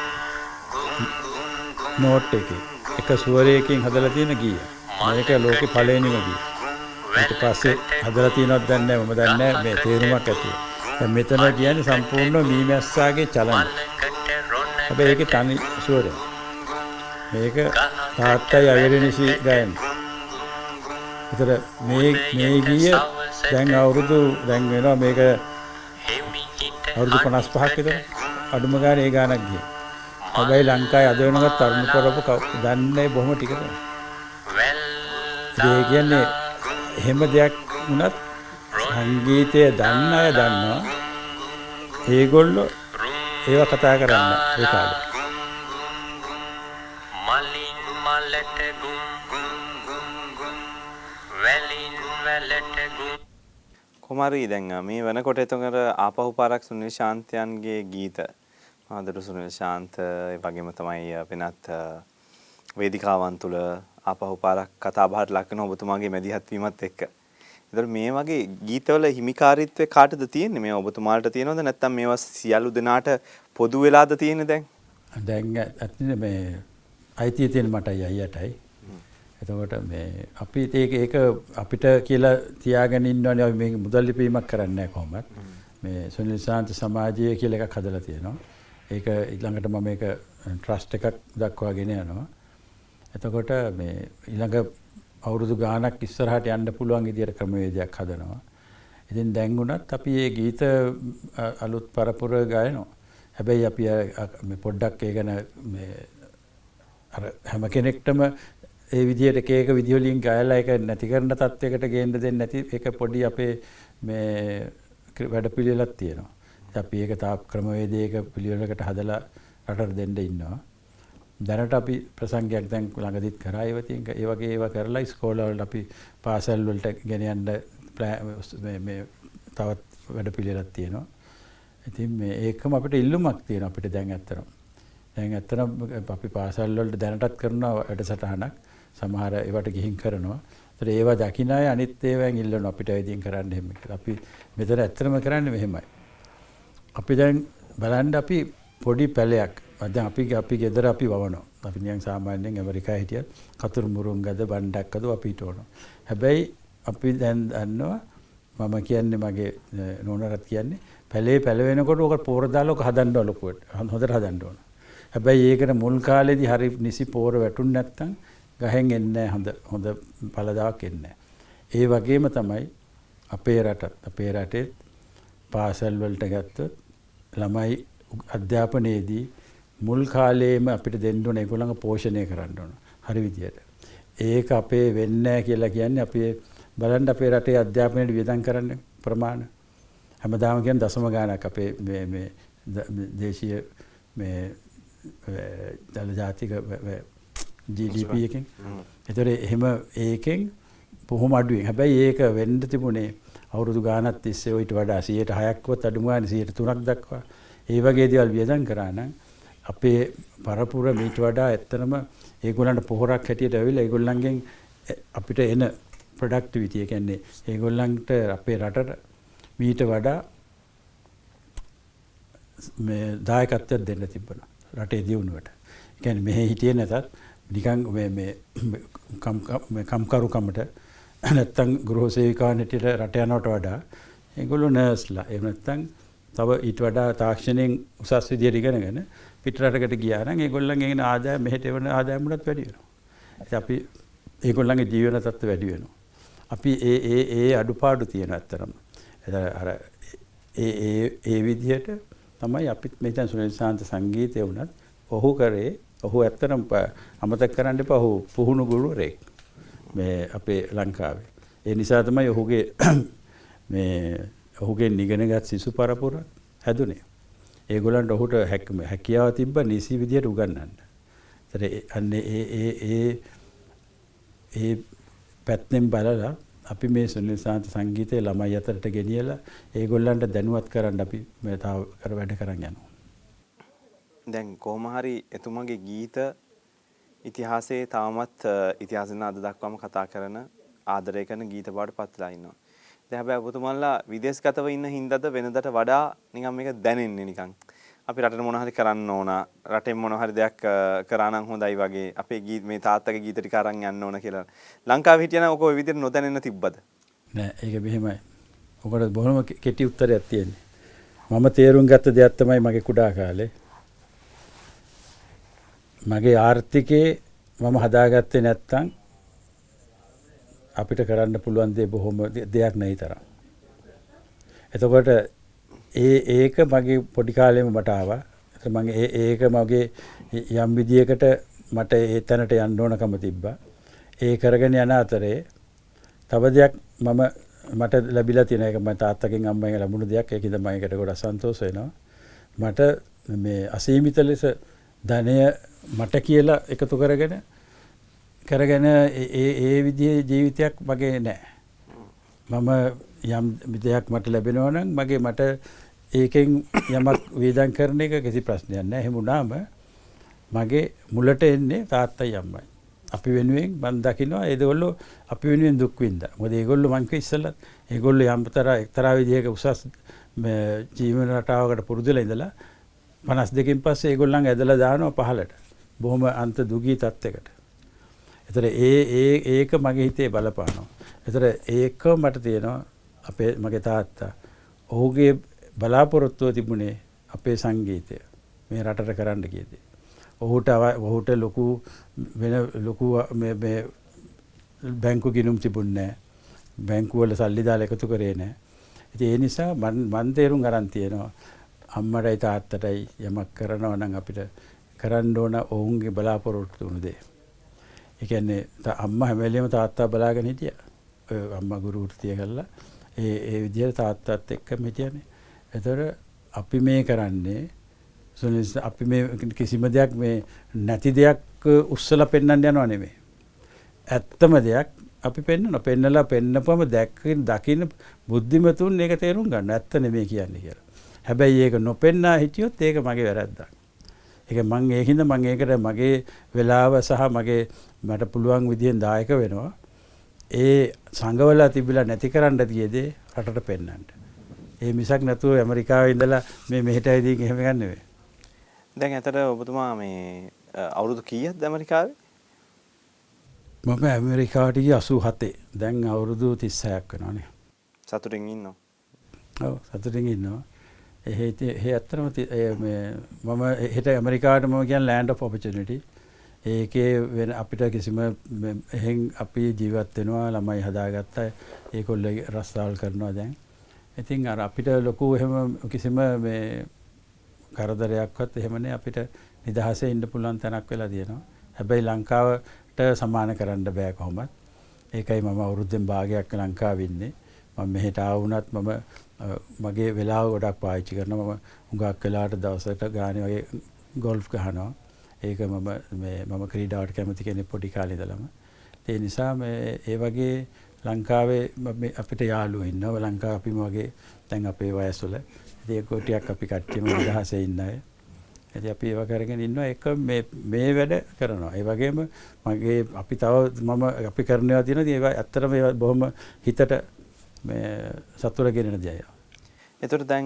B: නෝට් එකේ එක ස්වරයකින් හදලා තියෙන ගීය. මේක ලෝකේ පළවෙනිම ගීය. ඊට පස්සේ හදලා තියෙනවද දන්නේ නැහැ මම දන්නේ නැහැ මේ තේරුමක් ඇතුව. දැන් මෙතන කියන්නේ සම්පූර්ණ මීමැස්සාගේ චලන. හැබැයි ඒකේ තනි ස්වරය. මේක තාත්තයි අයරෙනිසි ගයන. ඒතර මේ මේ ගීය දැන් අවුරුදු දැන් වෙනවා මේක අවුරුදු පනස් පහක් විතර අඩුම ගානේ ඒ ගානක් ගියේ. හැබැයි ලංකාවේ අද වෙනකත් තරුණ කරපු දන්නේ බොහොම ටික තමයි. ඒ කියන්නේ එහෙම දෙයක් වුණත් සංගීතය දන්න අය දන්නවා. ඒගොල්ලෝ ඒව කතා කරන්න ඒ කාලේ.
F: මලින් මලට ගුම් ගුම් ගුම් ගුම් වැලින් වැලට ගුම්
A: කුමාරී දැන් මේ වෙනකොට එතකොට ආපහු පාරක් සුනිල් ශාන්තයන්ගේ ගීත ආදරු සුනිල් ශාන්ත ඒ වගේම තමයි වෙනත් වේදිකාවන් තුල ආපහු පාරක් කතා බහට ලක් වෙන ඔබතුමාගේ මැදිහත් වීමත් එක්ක. ඒතර මේ වගේ ගීතවල හිමිකාරීත්වය කාටද තියෙන්නේ? මේ ඔබතුමාලට තියෙනවද නැත්නම් මේවා සියලු දෙනාට පොදු වෙලාද තියෙන්නේ දැන්?
B: දැන් ඇත්තනේ මේ අයිතිය තියෙන මටයි අයියටයි. එතකොට මේ අපි ඒක ඒක අපිට කියලා තියාගෙන ඉන්නවනේ අපි මේ මුදල් ලිපීමක් කරන්නේ නැහැ කොහොමද? මේ සුනිල් ශාන්ත සමාජය කියලා එකක් හදලා තියෙනවා. ඒක ඊළඟට මම මේක ට්‍රස්ට් එකක් දක්වා ගෙන යනවා. එතකොට මේ ඊළඟ අවුරුදු ගාණක් ඉස්සරහට යන්න පුළුවන් විදියට ක්‍රමවේදයක් හදනවා. ඉතින් දැන් උනත් අපි මේ ගීත අලුත් පරපුර ගායනවා. හැබැයි අපි මේ පොඩ්ඩක් ඒ ගැන මේ අර හැම කෙනෙක්ටම ඒ විදියට එක එක විදිය වලින් ගායලා ඒක නැති කරන තත්යකට ගේන්න දෙන්නේ නැති ඒක පොඩි අපේ මේ වැඩපිළිවෙලක් තියෙනවා. අපි ඒක තාක් ක්‍රමවේදයක පිළිවෙලකට හදලා රටට දෙන්න ඉන්නවා. දැනට අපි ප්‍රසංගයක් දැන් ළඟදිත් කරා ඒවා තියෙන ඒ වගේ ඒවා කරලා ඉස්කෝලවල අපි පාසල් වලට ගෙන යන්න මේ මේ තවත් වැඩපිළිවෙලක් තියෙනවා. ඉතින් මේ ඒකම අපිට ඉල්ලුමක් තියෙනවා අපිට දැන් ඇත්තටම. දැන් ඇත්තටම අපි පාසල් වලට දැනටත් කරන වැඩසටහනක් සමහර ඒවට ගිහින් කරනවා. ඒතර ඒවා දකින්න අය අනිත් ඒවායින් ඉල්ලනවා අපිට ඉදින් කරන්න එහෙම කියලා. අපි මෙතන ඇත්තටම කරන්නේ මෙහෙමයි. අපි දැන් බලන්න අපි පොඩි පැලයක් දැන් අපි අපි ගෙදර අපි වවනවා. අපි නිකන් සාමාන්‍යයෙන් ඇමරිකාවේ හිටියත් කතුරු මුරුංගද බණ්ඩක්කද අපි හිටවනවා. හැබැයි අපි දැන් දන්නවා මම කියන්නේ මගේ නෝනරත් කියන්නේ පැලේ පැල වෙනකොට ඔක පෝර දාලා ඔක හදන්න ඕන ලොකුවට. හොඳට හදන්න ඕන. හැබැයි ඒකට මුල් කාලේදී හරි නිසි පෝර වැටුනේ නැත්නම් ගහෙන් එන්නේ හොඳ හොඳ පළදාවක් එන්නේ. ඒ වගේම තමයි අපේ රටත් අපේ රටේ පාසල් වලට ගත්තොත් ළමයි අධ්‍යාපනයේදී මුල් කාලේම අපිට දෙන්න ඕන ඒගොල්ලන්ව පෝෂණය කරන්න ඕන හරි විදියට. ඒක අපේ වෙන්නේ නැහැ කියලා කියන්නේ අපි බලන්න අපේ රටේ අධ්‍යාපනයේ වියදම් කරන්න ප්‍රමාණය හැමදාම කියන්නේ දශම ගාණක් අපේ මේ මේ දේශීය මේ දල ජාතික ජී ඩී පී එකෙන්. ඒතර එහෙම ඒකෙන් බොහොම අඩුවෙන්. හැබැයි ඒක වෙන්න තිබුණේ අවුරුදු ගාණක් තිස්සේ ඊට වඩා සියයට හයක්වත් අඩු ගානේ සියයට තුනක් දක්වා. ඒ වගේ දේවල් වියදම් කරා නම් අපේ පරපුර මීට වඩා ඇත්තනම ඒගොල්ලන්ට පොහොරක් හැටියට ඇවිල්ලා ඒගොල්ලන්ගෙන් අපිට එන ප්‍රොඩක්ටිවිටි ඒ කියන්නේ ඒගොල්ලන්ට අපේ රටට මීට වඩා මේ දායකත්වයක් දෙන්න තිබුණා රටේ දියුණුවට. ඒ කියන්නේ මෙහෙ හිටියේ නැතත් නිකන් මේ මේ කම් කම්කරුකමට නැත්තම් ගෘහ සේවිකාවන් හැටියට රට යනවට වඩා ඒගොල්ලෝ නර්ස්ලා එහෙම නැත්තම් තව ඊට වඩා තාක්ෂණයෙන් උසස් විදියට ඉගෙනගෙන පිටරටකට ගියා නම් ඒගොල්ලන්ගේ එන ආදායම මෙහෙට වෙන ආදායම වලත් වැඩි වෙනවා. ඉතින් අපි ඒගොල්ලන්ගේ ජීවන තත්ත්ව වැඩි වෙනවා. අපි ඒ ඒ ඒ අඩුපාඩු තියෙන අතරම අර ඒ ඒ ඒ විදියට තමයි අපිත් මෙතන සුනිල් ශාන්ත සංගීතය වුණත් ඔහු කරේ ඔහු ඇත්තටම අමතක කරන්න එපා ඔහු පුහුණු ගුරුවරයෙක් මේ අපේ ලංකාවේ. ඒ නිසා තමයි ඔහුගේ මේ ඔහුගේ නිගෙනගත් සිසු පරපුර හැදුනේ. ඒගොල්ලන්ට ඔහුට හැකියාව තිබ්බ නිසි විදියට උගන්වන්න. ඒතර අන්නේ ඒ ඒ ඒ ඒ පැත්තෙන් බලලා අපි මේ සුනිල් ශාන්ත සංගීතයේ ළමයි අතරට ගෙනියලා ඒගොල්ලන්ට දැනුවත් කරන්න අපි මේ තාව කර වැඩ කරන් යනවා.
A: දැන් කොහොම හරි එතුමගේ ගීත ඉතිහාසයේ තාමත් ඉතිහාසෙන් අද දක්වාම කතා කරන ආදරය කරන ගීත බවට පත්ලා ඉන්නවා. දැන් හැබැයි ඔබතුමාලා විදේශගතව ඉන්න හින්දාද වෙනදට වඩා නිකන් මේක දැනෙන්නේ නිකන්. අපි රටට මොන හරි කරන්න ඕන, රටෙන් මොන හරි දෙයක් කරා නම් හොඳයි වගේ. අපේ ගීත මේ තාත්තගේ ගීත ටික අරන් යන්න ඕන කියලා. ලංකාවේ හිටියනම් ඔක ඔය විදිහට නොදැනෙන්න තිබ්බද?
B: නෑ ඒක මෙහෙමයි. ඔකට බොහොම කෙටි උත්තරයක් තියෙන්නේ. මම තේරුම් ගත්ත දෙයක් තමයි මගේ කුඩා කාලේ මගේ ආර්ථිකේ මම හදාගත්තේ නැත්තම් අපිට කරන්න පුළුවන් දේ බොහොම දෙයක් නැයි තරම්. එතකොට ඒ ඒක මගේ පොඩි කාලේම මට ආවා. මම ඒක මගේ යම් විදියකට මට ඒ තැනට යන්න ඕනකම තිබ්බා. ඒ කරගෙන යන අතරේ තව දෙයක් මම මට ලැබිලා තියෙන එක මම තාත්තගෙන් අම්මගෙන් ලැබුණු දෙයක්. ඒකද මම ඒකට ගොඩක් සන්තෝෂ වෙනවා. මට මේ අසීමිත ලෙස ධනය මට කියලා එකතු කරගෙන කරගෙන ඒ ඒ විදිහේ ජීවිතයක් මගේ නැහැ. මම යම් දෙයක් මට ලැබෙනවා නම් මගේ මට ඒකෙන් යමක් වේදන් කරන එක කිසි ප්‍රශ්නයක් නැහැ. එහෙම වුණාම මගේ මුලට එන්නේ තාත්තයි අම්මයි. අපි වෙනුවෙන් මම දකිනවා ඒගොල්ලෝ අපි වෙනුවෙන් දුක් විඳා. මොකද ඒගොල්ලෝ මං කිව්ව ඉස්සෙල්ලා ඒගොල්ලෝ යම්තර එක්තරා විදිහක උසස් ජීවන රටාවකට පුරුදුලා ඉඳලා පනස් දෙකකින් පස්සේ ඒගොල්ලන් ඇදලා දානවා පහලට. බොහොම අන්ත දුගී තත්යකට. ඒතර ඒ ඒ ඒක මගේ හිතේ බලපානවා. ඒතර ඒක මට තියෙනවා අපේ මගේ තාත්තා ඔහුගේ බලාපොරොත්තුව තිබුණේ අපේ සංගීතය මේ රටට කරන්න කියදී. ඔහුට ඔහුට ලොකු වෙන ලොකු මේ මේ බැංකු ගිණුම් තිබුණේ නැහැ. බැංකු වල සල්ලි දාලා එකතු කරේ නැහැ. ඉතින් ඒ නිසා මන් මන් තේරුම් ගන්න තියෙනවා අම්මටයි තාත්තටයි යමක් කරනවා නම් අපිට කරන්න ඕන ඔවුන්ගේ බලාපොරොත්තු වුණු දේ. ඒ කියන්නේ අම්මා හැම වෙලෙම තාත්තා බලාගෙන හිටියා. අම්මා ගුරු වෘත්තිය කළා. ඒ ඒ විදිහට තාත්තත් එක්කම හිටියානේ. ඒතර අපි මේ කරන්නේ අපි මේ කිසිම දෙයක් මේ නැති දෙයක් උස්සලා පෙන්වන්න යනවා නෙමෙයි. ඇත්තම දෙයක් අපි පෙන්වනවා. පෙන්නලා පෙන්නපම දැක්කින් දකින්න බුද්ධිමතුන් ඒක තේරුම් ගන්න. ඇත්ත නෙමෙයි කියන්නේ කියලා. හැබැයි ඒක නොපෙන්නා හිටියොත් ඒක මගේ වැරද්දක්. ඒක මම ඒකින්ද මම ඒකට මගේ වෙලාව සහ මගේ මට පුළුවන් විදිහෙන් දායක වෙනවා. ඒ සංගවලා තිබිලා නැති කරන්න තියේදී රටට පෙන්වන්න. ඒ මිසක් නැතුව ඇමරිකාවේ ඉඳලා මේ මෙහෙට ඇවිදින් එහෙම ගන්න නෙවෙයි.
A: දැන් ඇතට ඔබතුමා මේ අවුරුදු කීයක්ද ඇමරිකාවේ?
B: මම ඇමරිකාවට ගියේ අසූ හතේ. දැන් අවුරුදු තිස් හයක් වෙනවානේ.
A: සතුටින් ඉන්නවා.
B: ඔව් සතුටින් ඉන්නවා. එහෙ එහෙ ඇත්තටම මේ මම හෙට ඇමරිකාවට මම කියන්නේ land of opportunity. ඒකේ වෙන අපිට කිසිම එහෙන් අපි ජීවත් වෙනවා ළමයි හදාගත්තා. ඒකොල්ලෝ රස්සාවල් කරනවා දැන්. ඉතින් අර අපිට ලොකු එහෙම කිසිම මේ කරදරයක්වත් එහෙමනේ අපිට නිදහසේ ඉන්න පුළුවන් තැනක් වෙලා තියෙනවා. හැබැයි ලංකාවට සමාන කරන්න බෑ කොහොමත්. ඒකයි මම අවුරුද්දෙන් භාගයක් ලංකාවේ ඉන්නේ. මම මෙහෙට ආවුණත් මම මගේ වෙලාව ගොඩක් පාවිච්චි කරනවා. මම හුඟක් වෙලාවට දවසකට ගානේ වගේ ගෝල්ෆ් ගහනවා. ඒක මම මේ මම ක්‍රීඩාවට කැමති කෙනෙක් පොඩි කාලේ ඉඳලම. ඒ නිසා මේ ඒ වගේ ලංකාවේ අපිට යාළුවෝ ඉන්නවා. ලංකාව අපිම වගේ දැන් අපේ වයස්වල ඒ කොටියක් අපි කට්ටියම නිදහසේ ඉන්න අය. ඉතින් අපි ඒව කරගෙන ඉන්නවා. ඒක මේ මේ වැඩ කරනවා. ඒ වගේම මගේ අපි තව මම අපි කරනවා තියෙනවා. ඉතින් ඒවා ඇත්තටම ඒවා බොහොම හිතට මේ සතුට ගෙනෙන දෙයක්.
A: ඒතර දැන්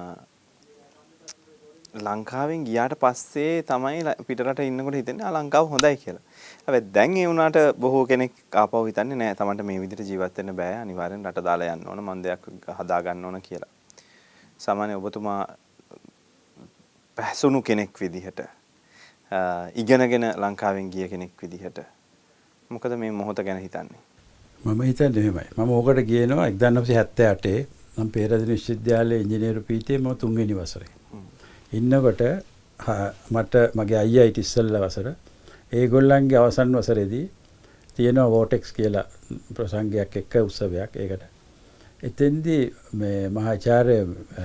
A: ලංකාවෙන් ගියාට පස්සේ තමයි පිටරට ඉන්නකොට හිතෙන්නේ ආ ලංකාව හොඳයි කියලා. හැබැයි දැන් ඒ වුණාට බොහෝ කෙනෙක් ආපහු හිතන්නේ නෑ තමන්ට මේ විදිහට ජීවත් වෙන්න බෑ. අනිවාර්යෙන් රට දාලා යන්න ඕන. මන් දෙයක් හදා ගන්න ඕන කියලා. සාමාන්‍ය ඔබතුමා පැහැසුණු කෙනෙක් විදිහට ඉගෙනගෙන ලංකාවෙන් ගිය කෙනෙක් විදිහට මොකද මේ මොහොත ගැන හිතන්නේ?
B: මම හිතන්නේ මෙහෙමයි. මම ඕකට ගියනවා එක්දාස් හැත්තෑ අටේ මම පේරාදෙණිය විශ්වවිද්‍යාලයේ ඉංජිනේරු පීඨයේ මම තුන්වෙනි වසරේ. ඉන්නකොට මට මගේ අයියා ඊට ඉස්සෙල්ලා වසර ඒගොල්ලන්ගේ අවසන් වසරේදී තියෙනවා වෝටෙක්ස් කියලා ප්‍රසංගයක් එක්ක උත්සවයක් ඒකට. එතෙන්දී මේ මහාචාර්ය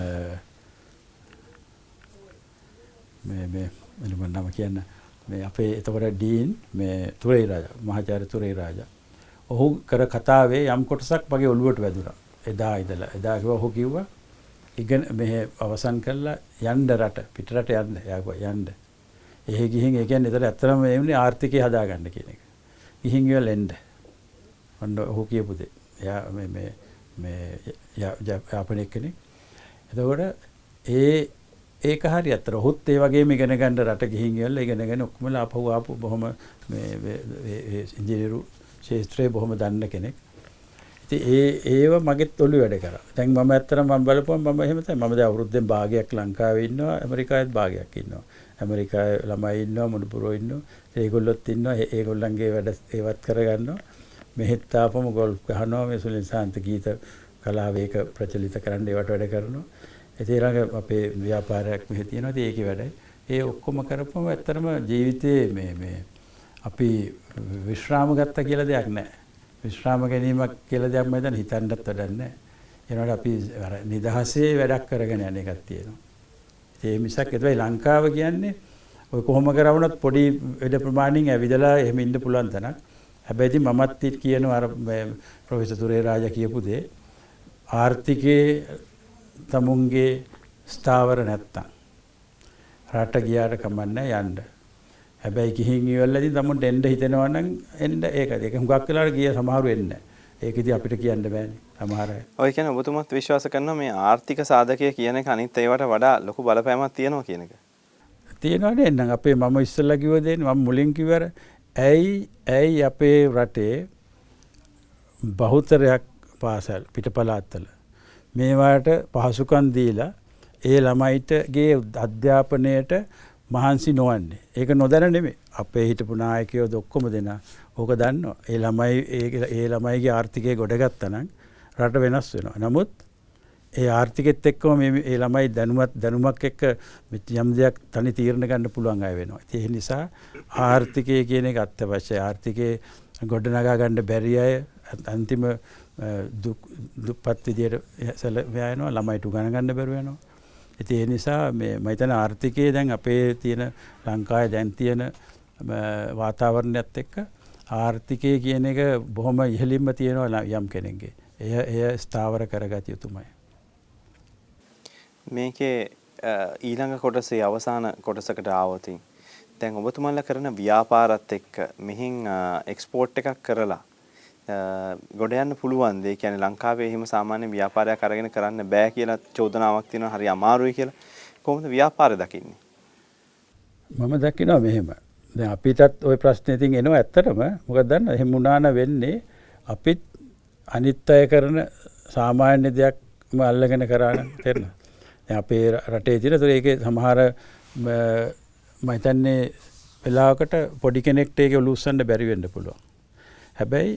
B: මේ මේ මම නම කියන්න මේ අපේ එතකොට ඩීන් මේ තුරේ රාජා මහාචාර්ය තුරේ රාජා ඔහු කර කතාවේ යම් කොටසක් මගේ ඔළුවට වැදුනා. එදා ඉඳලා එදා කිව්වා ඔහු කිව්වා ඉගෙන මෙහෙ අවසන් කළා යන්න රට පිටරට යන්න යාගෝ යන්න. එහෙ ගිහින් ඒ කියන්නේ එතන ඇත්තටම මේ වුණේ ආර්ථිකය හදාගන්න කියන එක. ගිහින් ඉවල එන්න. ඔන්න ඔහු කියපු දේ. එයා මේ මේ මේ යාපනයේ කෙනෙක්. එතකොට ඒ ඒක හරි අතර ඔහුත් ඒ වගේම ඉගෙන ගන්න රට ගිහින් ඉවල ඉගෙනගෙන ඔක්කොම ආපහු ආපු බොහොම මේ මේ ඉංජිනේරු ශාස්ත්‍රයේ බොහොම දන්න කෙනෙක්. ඉතින් ඒ ඒව මගෙත් ඔළුව වැඩ කරා. දැන් මම ඇත්තටම මම බලපුවම මම එහෙම තමයි. මම දැන් අවුරුද්දෙන් භාගයක් ලංකාවේ ඉන්නවා, ඇමරිකාවෙත් භාගයක් ඉන්නවා. ඇමරිකාවේ ළමයි ඉන්නවා, මුණුපුරෝ ඉන්නවා. ඒගොල්ලොත් ඉන්නවා. ඒගොල්ලන්ගේ වැඩ ඒවත් කරගන්නවා. මෙහෙත් ආපම ගෝල්ෆ් ගහනවා. මේ සුලින් සාන්ත ගීත කලාව ඒක ප්‍රචලිත කරන්න ඒවට වැඩ කරනවා. ඒ ඊළඟ අපේ ව්‍යාපාරයක් මෙහෙ තියෙනවා. ඉතින් ඒකේ වැඩයි. ඒ ඔක්කොම කරපුවම ඇත්තටම ජීවිතේ මේ මේ අපි විශ්‍රාම ගත්ත කියලා දෙයක් නැහැ. විශ්‍රාම ගැනීමක් කියලා දෙයක් මම දැන් හිතන්නත් වැඩක් නැහැ. ඒනකොට අපි අර නිදහසේ වැඩක් කරගෙන යන එකක් තියෙනවා. ඒ මිසක් ඒතයි ලංකාව කියන්නේ ඔය කොහොම කරවුණත් පොඩි වැඩ ප්‍රමාණින් ඇවිදලා එහෙම ඉන්න පුළුවන් තැනක්. හැබැයි ඉතින් මමත් කියනවා අර ප්‍රොෆෙසර් තුරේ රාජා කියපු දේ ආර්ථිකයේ තමුන්ගේ ස්ථාවර නැත්තම් රට ගියාට කමන්නේ යන්න. හැබැයි ගිහින් ඉවරලාදී තමුන්ට එන්න හිතෙනවා නම් එන්න ඒක. ඒක හුඟක් වෙලාවට ගිය සමහරු එන්නේ නැහැ. ඒක ඉතින් අපිට කියන්න බෑනේ. සමහර අය.
A: ඔය කියන්නේ ඔබතුමත් විශ්වාස කරනවා මේ ආර්ථික සාධකය කියන එක අනිත් ඒවාට වඩා ලොකු බලපෑමක් තියෙනවා කියන එක.
B: තියෙනවා නේ. එහෙනම් අපේ මම ඉස්සෙල්ලා කිව්ව දේ මම මුලින් කිව්වර ඇයි ඇයි අපේ රටේ බහුතරයක් පාසල් පිටපළාත්වල මේවාට පහසුකම් දීලා ඒ ළමයිටගේ අධ්‍යාපනයට මහන්සි නොවන්නේ. ඒක නොදැන නෙමෙයි. අපේ හිටපු නායකයෝ ඔක්කොම දෙනා ඕක දන්නවා. ඒ ළමයි ඒ ළමයිගේ ආර්ථිකය ගොඩගත්තා නම් රට වෙනස් වෙනවා. නමුත් ඒ ආර්ථිකෙත් එක්කම මේ ඒ ළමයි දැනුමත් දැනුමක් එක්ක යම් දෙයක් තනි තීරණ ගන්න පුළුවන් අය වෙනවා. ඒ නිසා ආර්ථිකය කියන එක අත්‍යවශ්‍යයි. ආර්ථිකේ ගොඩනගා ගන්න බැරි අය අන්තිම දුප්පත් විදියට යනවා. ළමයිට උගන ගන්න බැරුව යනවා. ඉතින් ඒ නිසා මේ මම හිතන ආර්ථිකයේ දැන් අපේ තියෙන ලංකාවේ දැන් තියෙන වාතාවරණයත් එක්ක ආර්ථිකය කියන එක බොහොම ඉහළින්ම තියෙනවා යම් කෙනෙක්ගේ. එය එය ස්ථාවර කරගත යුතුමයි.
A: මේකේ ඊළඟ කොටසේ අවසාන කොටසකට ආවොතින් දැන් ඔබතුමාලා කරන ව්‍යාපාරات එක්ක මෙහින් එක්ස්පෝර්ට් එකක් කරලා ගොඩ යන්න පුළුවන්ද? ඒ කියන්නේ ලංකාවේ එහෙම සාමාන්‍ය ව්‍යාපාරයක් අරගෙන කරන්න බෑ කියලා චෝදනාවක් තියෙනවා. හරි අමාරුයි කියලා. කොහොමද ව්‍යාපාරය දකින්නේ?
B: මම දකිනවා මෙහෙම. දැන් අපිටත් ওই ප්‍රශ්නේ ඉතින් එනවා ඇත්තටම. මොකද දන්න එහෙම වුණාන වෙන්නේ අපිත් අනිත් අය කරන සාමාන්‍ය දෙයක්ම අල්ලගෙන කරාන තේරෙනවද? දැන් අපේ රටේ තියෙන ඒකේ සමහර මම හිතන්නේ වෙලාවකට පොඩි කෙනෙක්ට ඒක ලූස්සන්න බැරි වෙන්න පුළුවන්. හැබැයි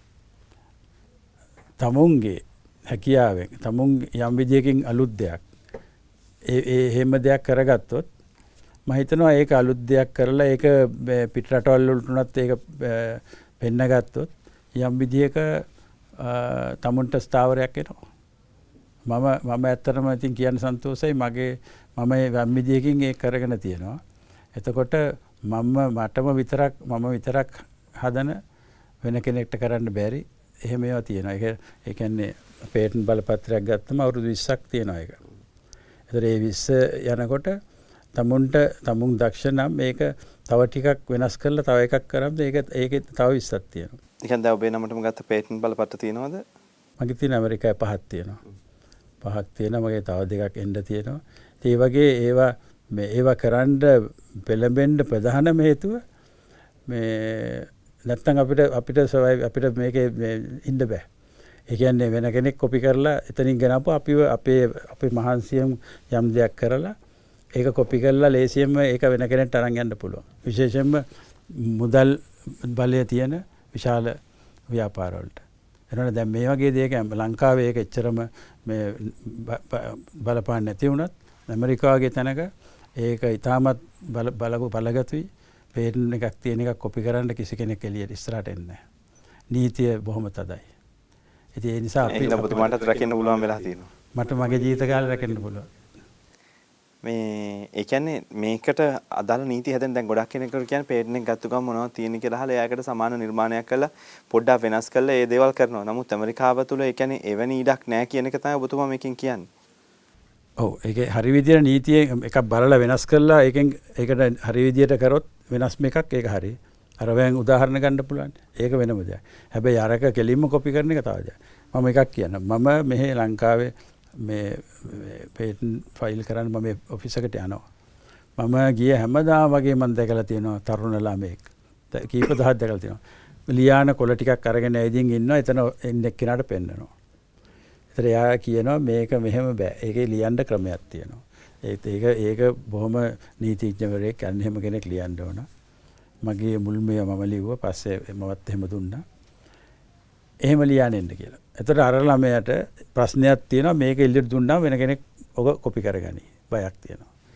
B: තමුන්ගේ හැකියාවෙන් තමුන් යම් විදියකින් අලුත් දෙයක් ඒ ඒ හැම දෙයක් කරගත්තොත් මම හිතනවා ඒක අලුත් දෙයක් කරලා ඒක පිට රටවල් වලට උනත් ඒක පෙන්න ගත්තොත් යම් විදියක තමුන්ට ස්ථාවරයක් එනවා. මම මම ඇත්තටම ඉතින් කියන්න සන්තෝෂයි මගේ මම යම් විදියකින් ඒක කරගෙන තියෙනවා. එතකොට මම මටම විතරක් මම විතරක් හදන වෙන කෙනෙක්ට කරන්න බැරි එහෙම ඒවා තියෙනවා. ඒක ඒ කියන්නේ පේටන්ට් බලපත්‍රයක් ගත්තම අවුරුදු විස්සක් තියෙනවා ඒක. ඒතර ඒ විස්ස යනකොට තමුන්ට තමුන් දක්ෂ නම් මේක තව ටිකක් වෙනස් කරලා තව එකක් කරාම ඒක ඒකේ තව විස්සක් තියෙනවා.
A: ඒ කියන්නේ දැන් ඔබේ නමටම ගත්ත පේටන්ට් බලපත්‍ර තියෙනවද?
B: මගේ තියෙන ඇමරිකාවේ පහක් තියෙනවා. පහක් තියෙනවා. මගේ තව දෙකක් එන්න තියෙනවා. ඒ වගේ ඒවා මේ ඒවා කරන්න පෙළඹෙන්න ප්‍රධානම හේතුව මේ නැත්තම් අපිට අපිට අපිට මේකේ ඉන්න බෑ. ඒ කියන්නේ වෙන කෙනෙක් කොපි කරලා එතනින් ගෙනාපුවා අපිව අපේ අපේ මහන්සියෙන් යම් දෙයක් කරලා ඒක කොපි කරලා ලේසියෙන්ම ඒක වෙන කෙනෙක්ට අරන් යන්න පුළුවන්. විශේෂයෙන්ම මුදල් බලය තියෙන විශාල ව්‍යාපාර වලට. එනවනේ දැන් මේ වගේ දෙයක ලංකාවේ ඒක එච්චරම මේ බලපාන්නේ නැති වුණත් ඇමරිකාවේ තැනක ඒක ඉතාමත් බල බලගු බලගතුයි. පේටන්ට් එකක් තියෙන එකක් කොපි කරන්න කිසි කෙනෙක් එළියට ඉස්සරහට එන්නේ නැහැ. නීතිය බොහොම තදයි. ඉතින් ඒ නිසා අපි
A: ඔබතුමාටත් රැකෙන්න පුළුවන් වෙලා තියෙනවා.
B: මට මගේ ජීවිත කාලේ රැකෙන්න පුළුවන්.
A: මේ ඒ කියන්නේ මේකට අදාළ නීති හැදෙන දැන් ගොඩක් කෙනෙකුට කියන්නේ පේටන්ට් එක ගත්ත ගමන් මොනවද තියෙන්නේ කියලා අහලා එයාකට සමාන නිර්මාණයක් කරලා පොඩ්ඩක් වෙනස් කරලා ඒ දේවල් කරනවා. නමුත් ඇමරිකාව තුළ ඒ කියන්නේ එවැනි ඉඩක් නැහැ කියන එක තමයි ඔබතුමා මේකෙන් කියන්නේ.
B: ඔව් ඒක හරි විදියට නීතිය එකක් බලලා වෙනස් කරලා ඒකෙන් ඒකට හරි විදියට කරොත් වෙනස් මේකක් ඒක හරි. අර වෙන් උදාහරණ ගන්න පුළුවන්. ඒක වෙනම දෙයක්. හැබැයි අරක කෙලින්ම කොපි කරන එක තව දෙයක්. මම එකක් කියන්නම්. මම මෙහි ලංකාවේ මේ පේටන්ට් ෆයිල් කරන්න මම ඔෆිස් එකට යනවා. මම ගිය හැමදාම වගේ මම දැකලා තියෙනවා තරුණ ළමෙක්. කීප දහයක් දැකලා තියෙනවා. ලියාන කොළ ටිකක් අරගෙන ඇවිදින් ඉන්නවා. එතන එන්නේ කෙනාට පෙන්නනවා. ඒතර එයා කියනවා මේක මෙහෙම බෑ. ඒකේ ලියන්න ක්‍රමයක් තියෙනවා. ඒක ඒක බොහොම නීතිඥවරයෙක් අන්න එහෙම කෙනෙක් ලියන්න ඕන. මගේ මුල්මය මම ලිව්වා. පස්සේ මමත් එහෙම දුන්නා. එහෙම ලියන්න එන්න කියලා. එතකොට අර ළමයාට ප්‍රශ්නයක් තියෙනවා මේක එළියට දුන්නාම වෙන කෙනෙක් ඔක කොපි කරගනි. බයක් තියෙනවා.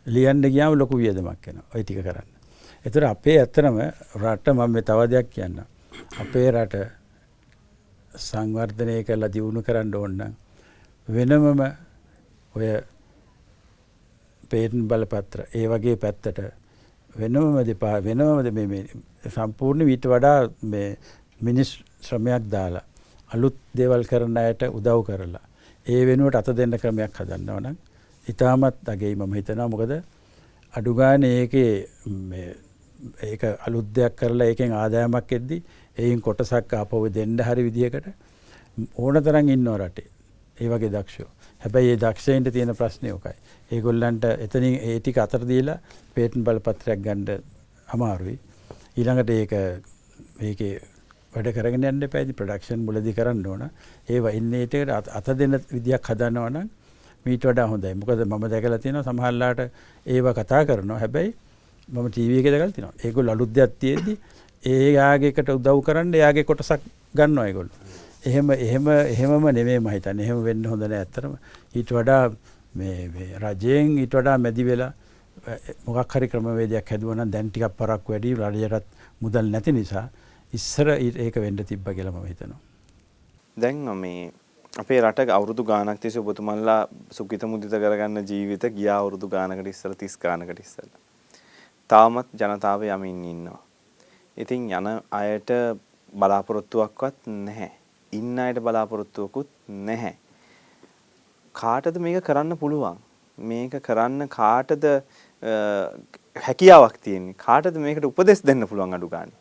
B: ලියන්න ගියාම ලොකු වියදමක් වෙනවා ওই ටික කරන්න. ඒතර අපේ ඇත්තම රට මම මේ තව දෙයක් කියන්න. අපේ රට සංවර්ධනය කරලා දියුණු කරන්න ඕන නම් වෙනමම ඔය පේටන්ට් බලපත්‍ර ඒ වගේ පැත්තට වෙනමම දෙපා වෙනමම මේ මේ සම්පූර්ණ ඊට වඩා මේ මිනිස් ශ්‍රමයක් දාලා අලුත් දේවල් කරන අයට උදව් කරලා ඒ වෙනුවට අත දෙන්න ක්‍රමයක් හදන්නවා නම් ඉතාමත් අගෙයි මම හිතනවා. මොකද අඩු ගානේ ඒකේ මේ ඒක අලුත් දෙයක් කරලා ඒකෙන් ආදායමක් එද්දි ඒයින් කොටසක් ආපහු දෙන්න හරි විදියකට ඕන තරම් ඉන්නවා රටේ. ඒ වගේ දක්ෂයෝ. හැබැයි ඒ දක්ෂයින්ට තියෙන ප්‍රශ්නේ ඔකයි. ඒගොල්ලන්ට එතනින් ඒ ටික අතර දීලා පේටන්ට් බලපත්‍රයක් ගන්න අමාරුයි. ඊළඟට ඒක මේකේ වැඩ කරගෙන යන්න එපා. ඉතින් ප්‍රොඩක්ෂන් මුලදී කරන්න ඕන. ඒවා ඉන්නේ ඊට අත දෙන විදියක් හදනවා නම් මීට වඩා හොඳයි. මොකද මම දැකලා තියෙනවා සමහරලාට ඒවා කතා කරනවා. හැබැයි මම ටීවී එකේ දැකලා තියෙනවා. ඒගොල්ලෝ අලුත් දෙයක් තියෙද්දි ඒ යාගේකට උදව් කරන්න එයාගේ කොටසක් ගන්නවා ඒගොල්ලෝ. එහෙම එහෙම එහෙමම නෙමෙයි මම හිතන්නේ. එහෙම වෙන්න හොඳ නෑ ඇත්තටම. ඊට වඩා මේ මේ රජයෙන් ඊට වඩා මැදි වෙලා මොකක් හරි ක්‍රමවේදයක් හැදුවා නම් දැන් ටිකක් පරක් වැඩි රජයටත් මුදල් නැති නිසා ඉස්සර ඒක වෙන්න තිබ්බා කියලා මම හිතනවා.
A: දැන් මේ අපේ රට අවුරුදු ගාණක් තිස්සේ ඔබතුමන්ලා සුඛිත මුදිත කරගන්න ජීවිත ගියා අවුරුදු ගාණකට ඉස්සලා තිස් ගාණකට ඉස්සලා. තාමත් ජනතාව යමින් ඉන්නවා. ඉතින් යන අයට බලාපොරොත්තුවක්වත් නැහැ. ඉන්න අයට බලාපොරොත්තුවකුත් නැහැ. කාටද මේක කරන්න පුළුවන්? මේක කරන්න කාටද හැකියාවක් තියෙන්නේ? කාටද මේකට උපදෙස් දෙන්න පුළුවන් අඩු ගානේ?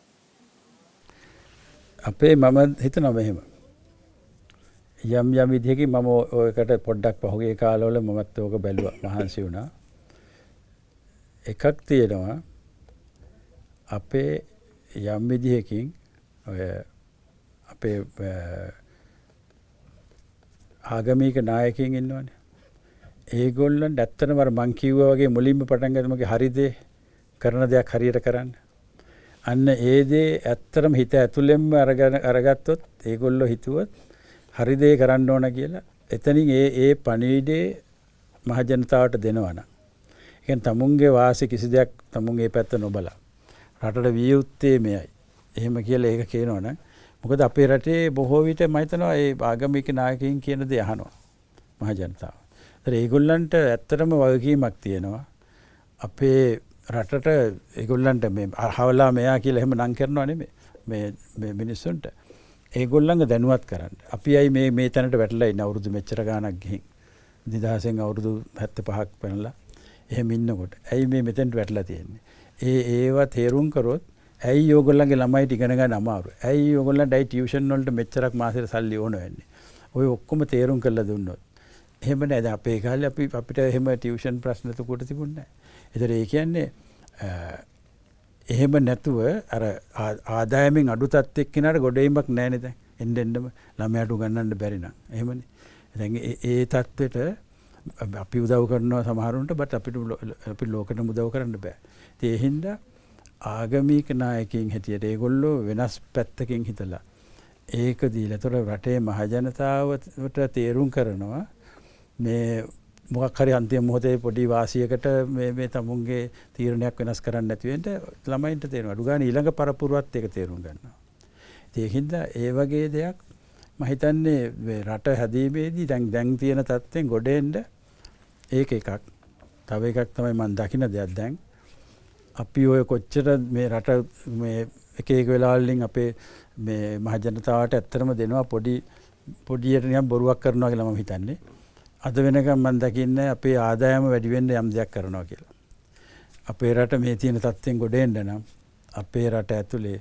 B: අපේ මම හිතනවා මෙහෙම. යම් යම් විදිහකින් මම ඔයකට පොඩ්ඩක් පහුගිය කාලවල මමත් ඕක බැලුවා මහන්සි වුණා. එකක් තියෙනවා අපේ යම් විදිහකින් ඔය අපේ ආගමික නායකයින් ඉන්නවනේ. ඒගොල්ලන් ඇත්තටම අර මං කිව්වා වගේ මුලින්ම පටන් ගන්නමගේ හරි දේ කරන දෙයක් හරියට කරන්න. අන්න ඒ දේ ඇත්තටම හිත ඇතුළෙන්ම අරගෙන අරගත්තොත් ඒගොල්ලෝ හිතුවොත් හරි දේ කරන්න ඕන කියලා එතනින් ඒ ඒ පණිවිඩේ මහ ජනතාවට දෙනවා නම්. ඒ කියන්නේ තමුන්ගේ වාසි කිසි දෙයක් තමුන්ගේ පැත්ත නොබලා රටට විය යුත්තේ මෙයයි. එහෙම කියලා ඒක කියනවා නම් මොකද අපේ රටේ බොහෝ විට මම හිතනවා ඒ ආගමික නායකයින් කියන දේ අහනවා මහ ජනතාව. ඒතර ඒගොල්ලන්ට ඇත්තටම වගකීමක් තියෙනවා. අපේ රටට ඒගොල්ලන්ට මේ අහවලා මෙයා කියලා එහෙම නම් කරනවා නෙමෙයි. මේ මේ මිනිස්සුන්ට ඒගොල්ලන්ව දැනුවත් කරන්න. අපි අයි මේ මේ තැනට වැටලා ඉන්න අවුරුදු මෙච්චර ගාණක් ගිහින් දෙදාසෙන් අවුරුදු හැත්තෑපහක් පැනලා එහෙම ඉන්නකොට ඇයි මේ මෙතෙන්ට වැටලා තියෙන්නේ? ඒ ඒවා තේරුම් කරොත් ඇයි ඕගොල්ලන්ගේ ළමයිට ඉගෙන ගන්න අමාරු? ඇයි ඕගොල්ලන්ට ඇයි ටියුෂන් වලට මෙච්චරක් මාසෙට සල්ලි ඕන වෙන්නේ? ඔය ඔක්කොම තේරුම් කරලා දුන්නොත්. එහෙම නෑ. දැන් අපේ කාලේ අපි අපිට එහෙම ටියුෂන් ප්‍රශ්න තුකට තිබුණේ නෑ. ඒතර ඒ කියන්නේ එහෙම නැතුව අර ආදායමෙන් අඩු තත්ත්වෙක් කෙනාට ගොඩේීමක් නෑනේ දැන්. එන්න එන්නම ළමයාට උගන්නන්න බැරි නම්. එහෙමනේ. දැන් ඒ තත්ත්වෙට අපි උදව් කරනවා සමහරුන්ට බත් අපිට අපි ලෝකෙටම උදව් කරන්න බෑ. ඉතින් ඒ හින්දා ආගමික නායකයින් හැටියට ඒගොල්ලෝ වෙනස් පැත්තකින් හිතලා ඒක දීලා තොර රටේ මහ ජනතාවට තේරුම් කරනවා මේ මොකක් හරි අන්තිම මොහොතේ පොඩි වාසියකට මේ මේ තමුන්ගේ තීරණයක් වෙනස් කරන්න නැති වෙන්න ළමයින්ට තේරෙනවා. අඩු ගන්න ඊළඟ පරපුරවත් ඒක තේරුම් ගන්නවා. ඒකින්ද ඒ වගේ දෙයක් මම හිතන්නේ රට හැදීමේදී දැන් දැන් තියෙන තත්ත්වෙන් ගොඩ එන්න ඒක එකක්. තව එකක් තමයි මම දකින දෙයක් දැන් අපි ඔය කොච්චර මේ රට මේ එක එක වෙලාවලින් අපේ මේ මහ ජනතාවට ඇත්තටම දෙනවා පොඩි පොඩියට නිකන් බොරුවක් කරනවා කියලා මම හිතන්නේ. අද වෙනකම් මම දකින්නේ අපේ ආදායම වැඩි වෙන්න යම් දෙයක් කරනවා කියලා. අපේ රට මේ තියෙන තත්ත්වෙන් ගොඩ එන්න නම් අපේ රට ඇතුලේ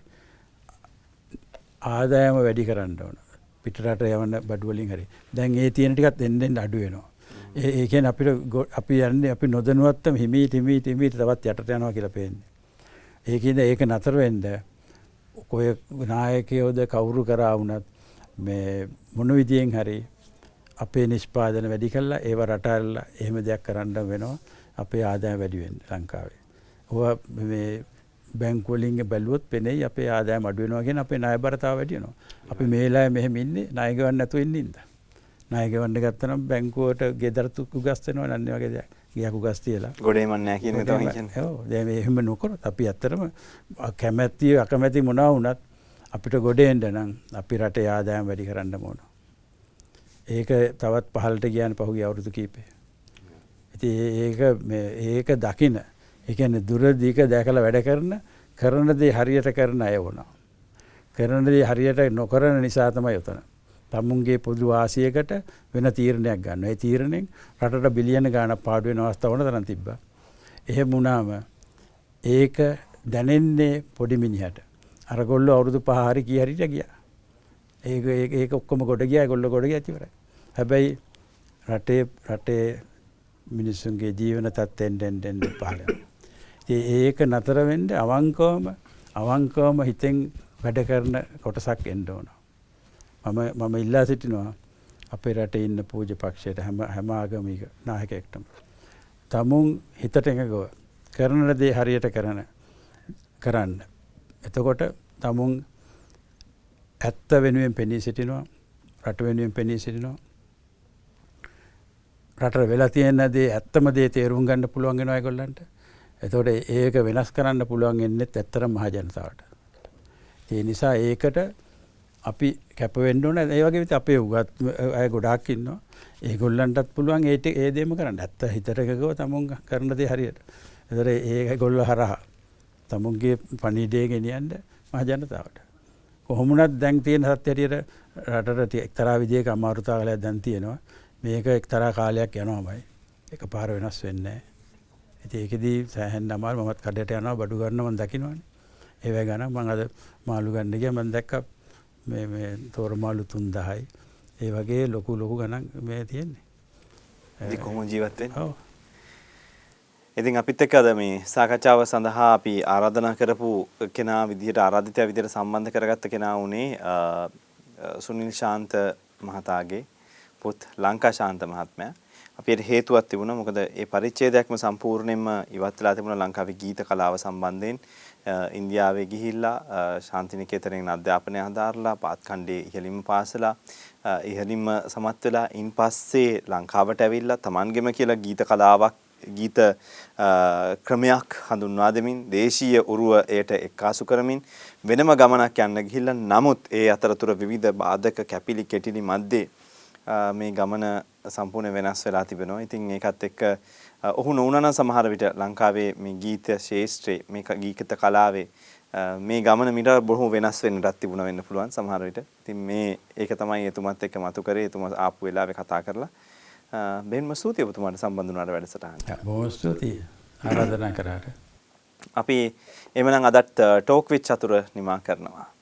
B: ආදායම වැඩි කරන්න ඕන. පිටරට යවන බඩු වලින් හරි. දැන් ඒ තියෙන ටිකත් එන්න එන්න අඩු වෙනවා. ඒ ඒ කියන්නේ අපිට අපි යන්නේ අපි නොදැනුවත්වම හිමීට හිමීට හිමීට තවත් යටට යනවා කියලා පේන්නේ. ඒකින්ද ඒක නතර වෙන්න කොයි නායකයෝද කවුරු කරා වුණත් මේ මොන විදියෙන් හරි අපේ නිෂ්පාදන වැඩි කළා ඒව රටාරලා එහෙම දෙයක් කරන්න වෙනවා අපේ ආදායම වැඩි වෙන්න ලංකාවේ. ඔවා මේ බැංකු වලින් බැලුවොත් පෙනෙයි අපේ ආදායම අඩු වෙනවා කියන අපේ ණයබරතාව වැඩි වෙනවා. අපි මේ වෙලාවේ මෙහෙම ඉන්නේ ණය ගවන්න නැතුව ඉන්නේ ඉඳ. ණය ගවන්න ගත්තනම් බැංකුවට ගෙදරට උගස් වෙනවා නන්නේ වගේ දෙයක්. ගියකු ගස් තියලා.
A: ගොඩේ මන් නැහැ කියන එක තමයි කියන්නේ.
B: ඔව් දැන් මේ එහෙම නොකරොත් අපි ඇත්තටම කැමැති අකමැති මොනවා වුණත් අපිට ගොඩේ එන්න නම් අපි රටේ ආදායම් වැඩි කරන්න ඕන. ඒක තවත් පහළට ගියානේ පහුගිය අවුරුදු කීපේ. ඉතින් ඒක මේ ඒක දකින ඒ කියන්නේ දුර දීක දැකලා වැඩ කරන කරන දේ හරියට කරන අය වුණා. කරන දේ හරියට නොකරන නිසා තමයි උතන. තමුන්ගේ පොදු වාසියකට වෙන තීරණයක් ගන්නවා. ඒ තීරණයෙන් රටට බිලියන ගාණක් පාඩු වෙන අවස්ථා වුණ තරම් තිබ්බා. එහෙම වුණාම ඒක දැනෙන්නේ පොඩි මිනිහට. අරගොල්ලෝ අවුරුදු පහ හරි කී හරියට ගියා. ඒක ඒක ඒක ඔක්කොම ගොඩ ගියා. ඒගොල්ලෝ ගොඩ ගියා ඉවරයි. හැබැයි රටේ රටේ මිනිස්සුන්ගේ ජීවන තත්ත්වෙන් දෙන්න දෙන්න පහළ වෙනවා. ඒක නතර වෙන්න අවංකවම අවංකවම හිතෙන් වැඩ කරන කොටසක් එන්න ඕන. මම මම ඉල්ලා සිටිනවා අපේ රටේ ඉන්න පූජ්‍ය පක්ෂයට හැම හැම ආගමික නායකයෙක්ටම තමුන් හිතට එකගව කරන දේ හරියට කරන කරන්න. එතකොට තමුන් ඇත්ත වෙනුවෙන් පෙනී සිටිනවා, රට වෙනුවෙන් පෙනී සිටිනවා. රටට වෙලා තියෙන දේ ඇත්තම දේ තේරුම් ගන්න පුළුවන් වෙනවා ඒගොල්ලන්ට. එතකොට ඒක වෙනස් කරන්න පුළුවන් වෙන්නේ ඇත්තටම මහ ජනතාවට. ඒ නිසා ඒකට අපි කැප වෙන්න ඕන. ඒ වගේ විදිහට අපේ උගත් අය ගොඩාක් ඉන්නවා. ඒගොල්ලන්ටත් පුළුවන් ඒ ඒ දේම කරන්න. ඇත්ත හිතට එකගව තමුන් කරන දේ හරියට. ඒතර ඒගොල්ලෝ හරහා තමුන්ගේ පණිවිඩය ගෙනියන්න මහ ජනතාවට. කොහොමුණත් දැන් තියෙන සත්‍ය හැටියට රටට එක්තරා විදිහක අමාරුතාවලයක් දැන් තියෙනවා. මේක එක්තරා කාලයක් යනවාමයි. එකපාර වෙනස් වෙන්නේ නැහැ. ඉතින් ඒකෙදී සෑහෙන්න අමාරු මමත් කඩේට යනවා බඩු ගන්නවා මම දකින්නවනේ. ඒ වගේ ගණන් මම අද මාළු ගන්න ගියා මම දැක්කා මේ මේ තෝර මාළු තුන් දහසයි. ඒ වගේ ලොකු ලොකු ගණන් මේ තියෙන්නේ.
A: ඉතින් කොහොම ජීවත් වෙන්නේ?
B: ඔව්.
A: ඉතින් අපිත් එක්ක අද මේ සාකච්ඡාව සඳහා අපි ආරාධනා කරපු කෙනා විදිහට ආරාධිතයා විදිහට සම්බන්ධ කරගත්ත කෙනා වුණේ සුනිල් ශාන්ත මහතාගේ පුත් ලංකා ශාන්ත මහත්මයා. අපිට හේතුවක් තිබුණා. මොකද ඒ පරිච්ඡේදයක්ම සම්පූර්ණයෙන්ම ඉවත් වෙලා තිබුණා ලංකාවේ ගීත කලාව සම්බන්ධයෙන්. ඉන්දියාවේ ගිහිල්ලා ශාන්තිනිකේතනයෙන් අධ්‍යාපනය හදාarලා පාත්කණ්ඩේ ඉහළින්ම පාසලා ඉහළින්ම සමත් වෙලා ඉන් පස්සේ ලංකාවට ඇවිල්ලා Tamanගෙම කියලා ගීත කලාවක් ගීත ක්‍රමයක් හඳුන්වා දෙමින් දේශීය උරුව එයට එක්කාසු කරමින් වෙනම ගමනක් යන්න ගිහිල්ලා නමුත් ඒ අතරතුර විවිධ බාධක කැපිලි කෙටිලි මැද්දේ මේ ගමන සම්පූර්ණ වෙනස් වෙලා තිබෙනවා. ඉතින් ඒකත් එක්ක ඔහු නොවුනනම් සමහර විට ලංකාවේ මේ ගීත ශාස්ත්‍රයේ මේ ගීත කලාවේ මේ ගමන මිට බොහෝ වෙනස් වෙන්නටත් තිබුණා වෙන්න පුළුවන් සමහර විට. ඉතින් මේ ඒක තමයි එතුමත් එක්ක මතු කරේ. එතුමා ආපු වෙලාවේ කතා කරලා බෙන්ම ස්තුතියි ඔබතුමාට සම්බන්ධ වුණාට වැඩසටහනට.
B: බොහොම ස්තුතියි ආරාධනා කරාට.
A: අපි එමනම් අදත් ටෝක් විත් චතුර නිමා කරනවා.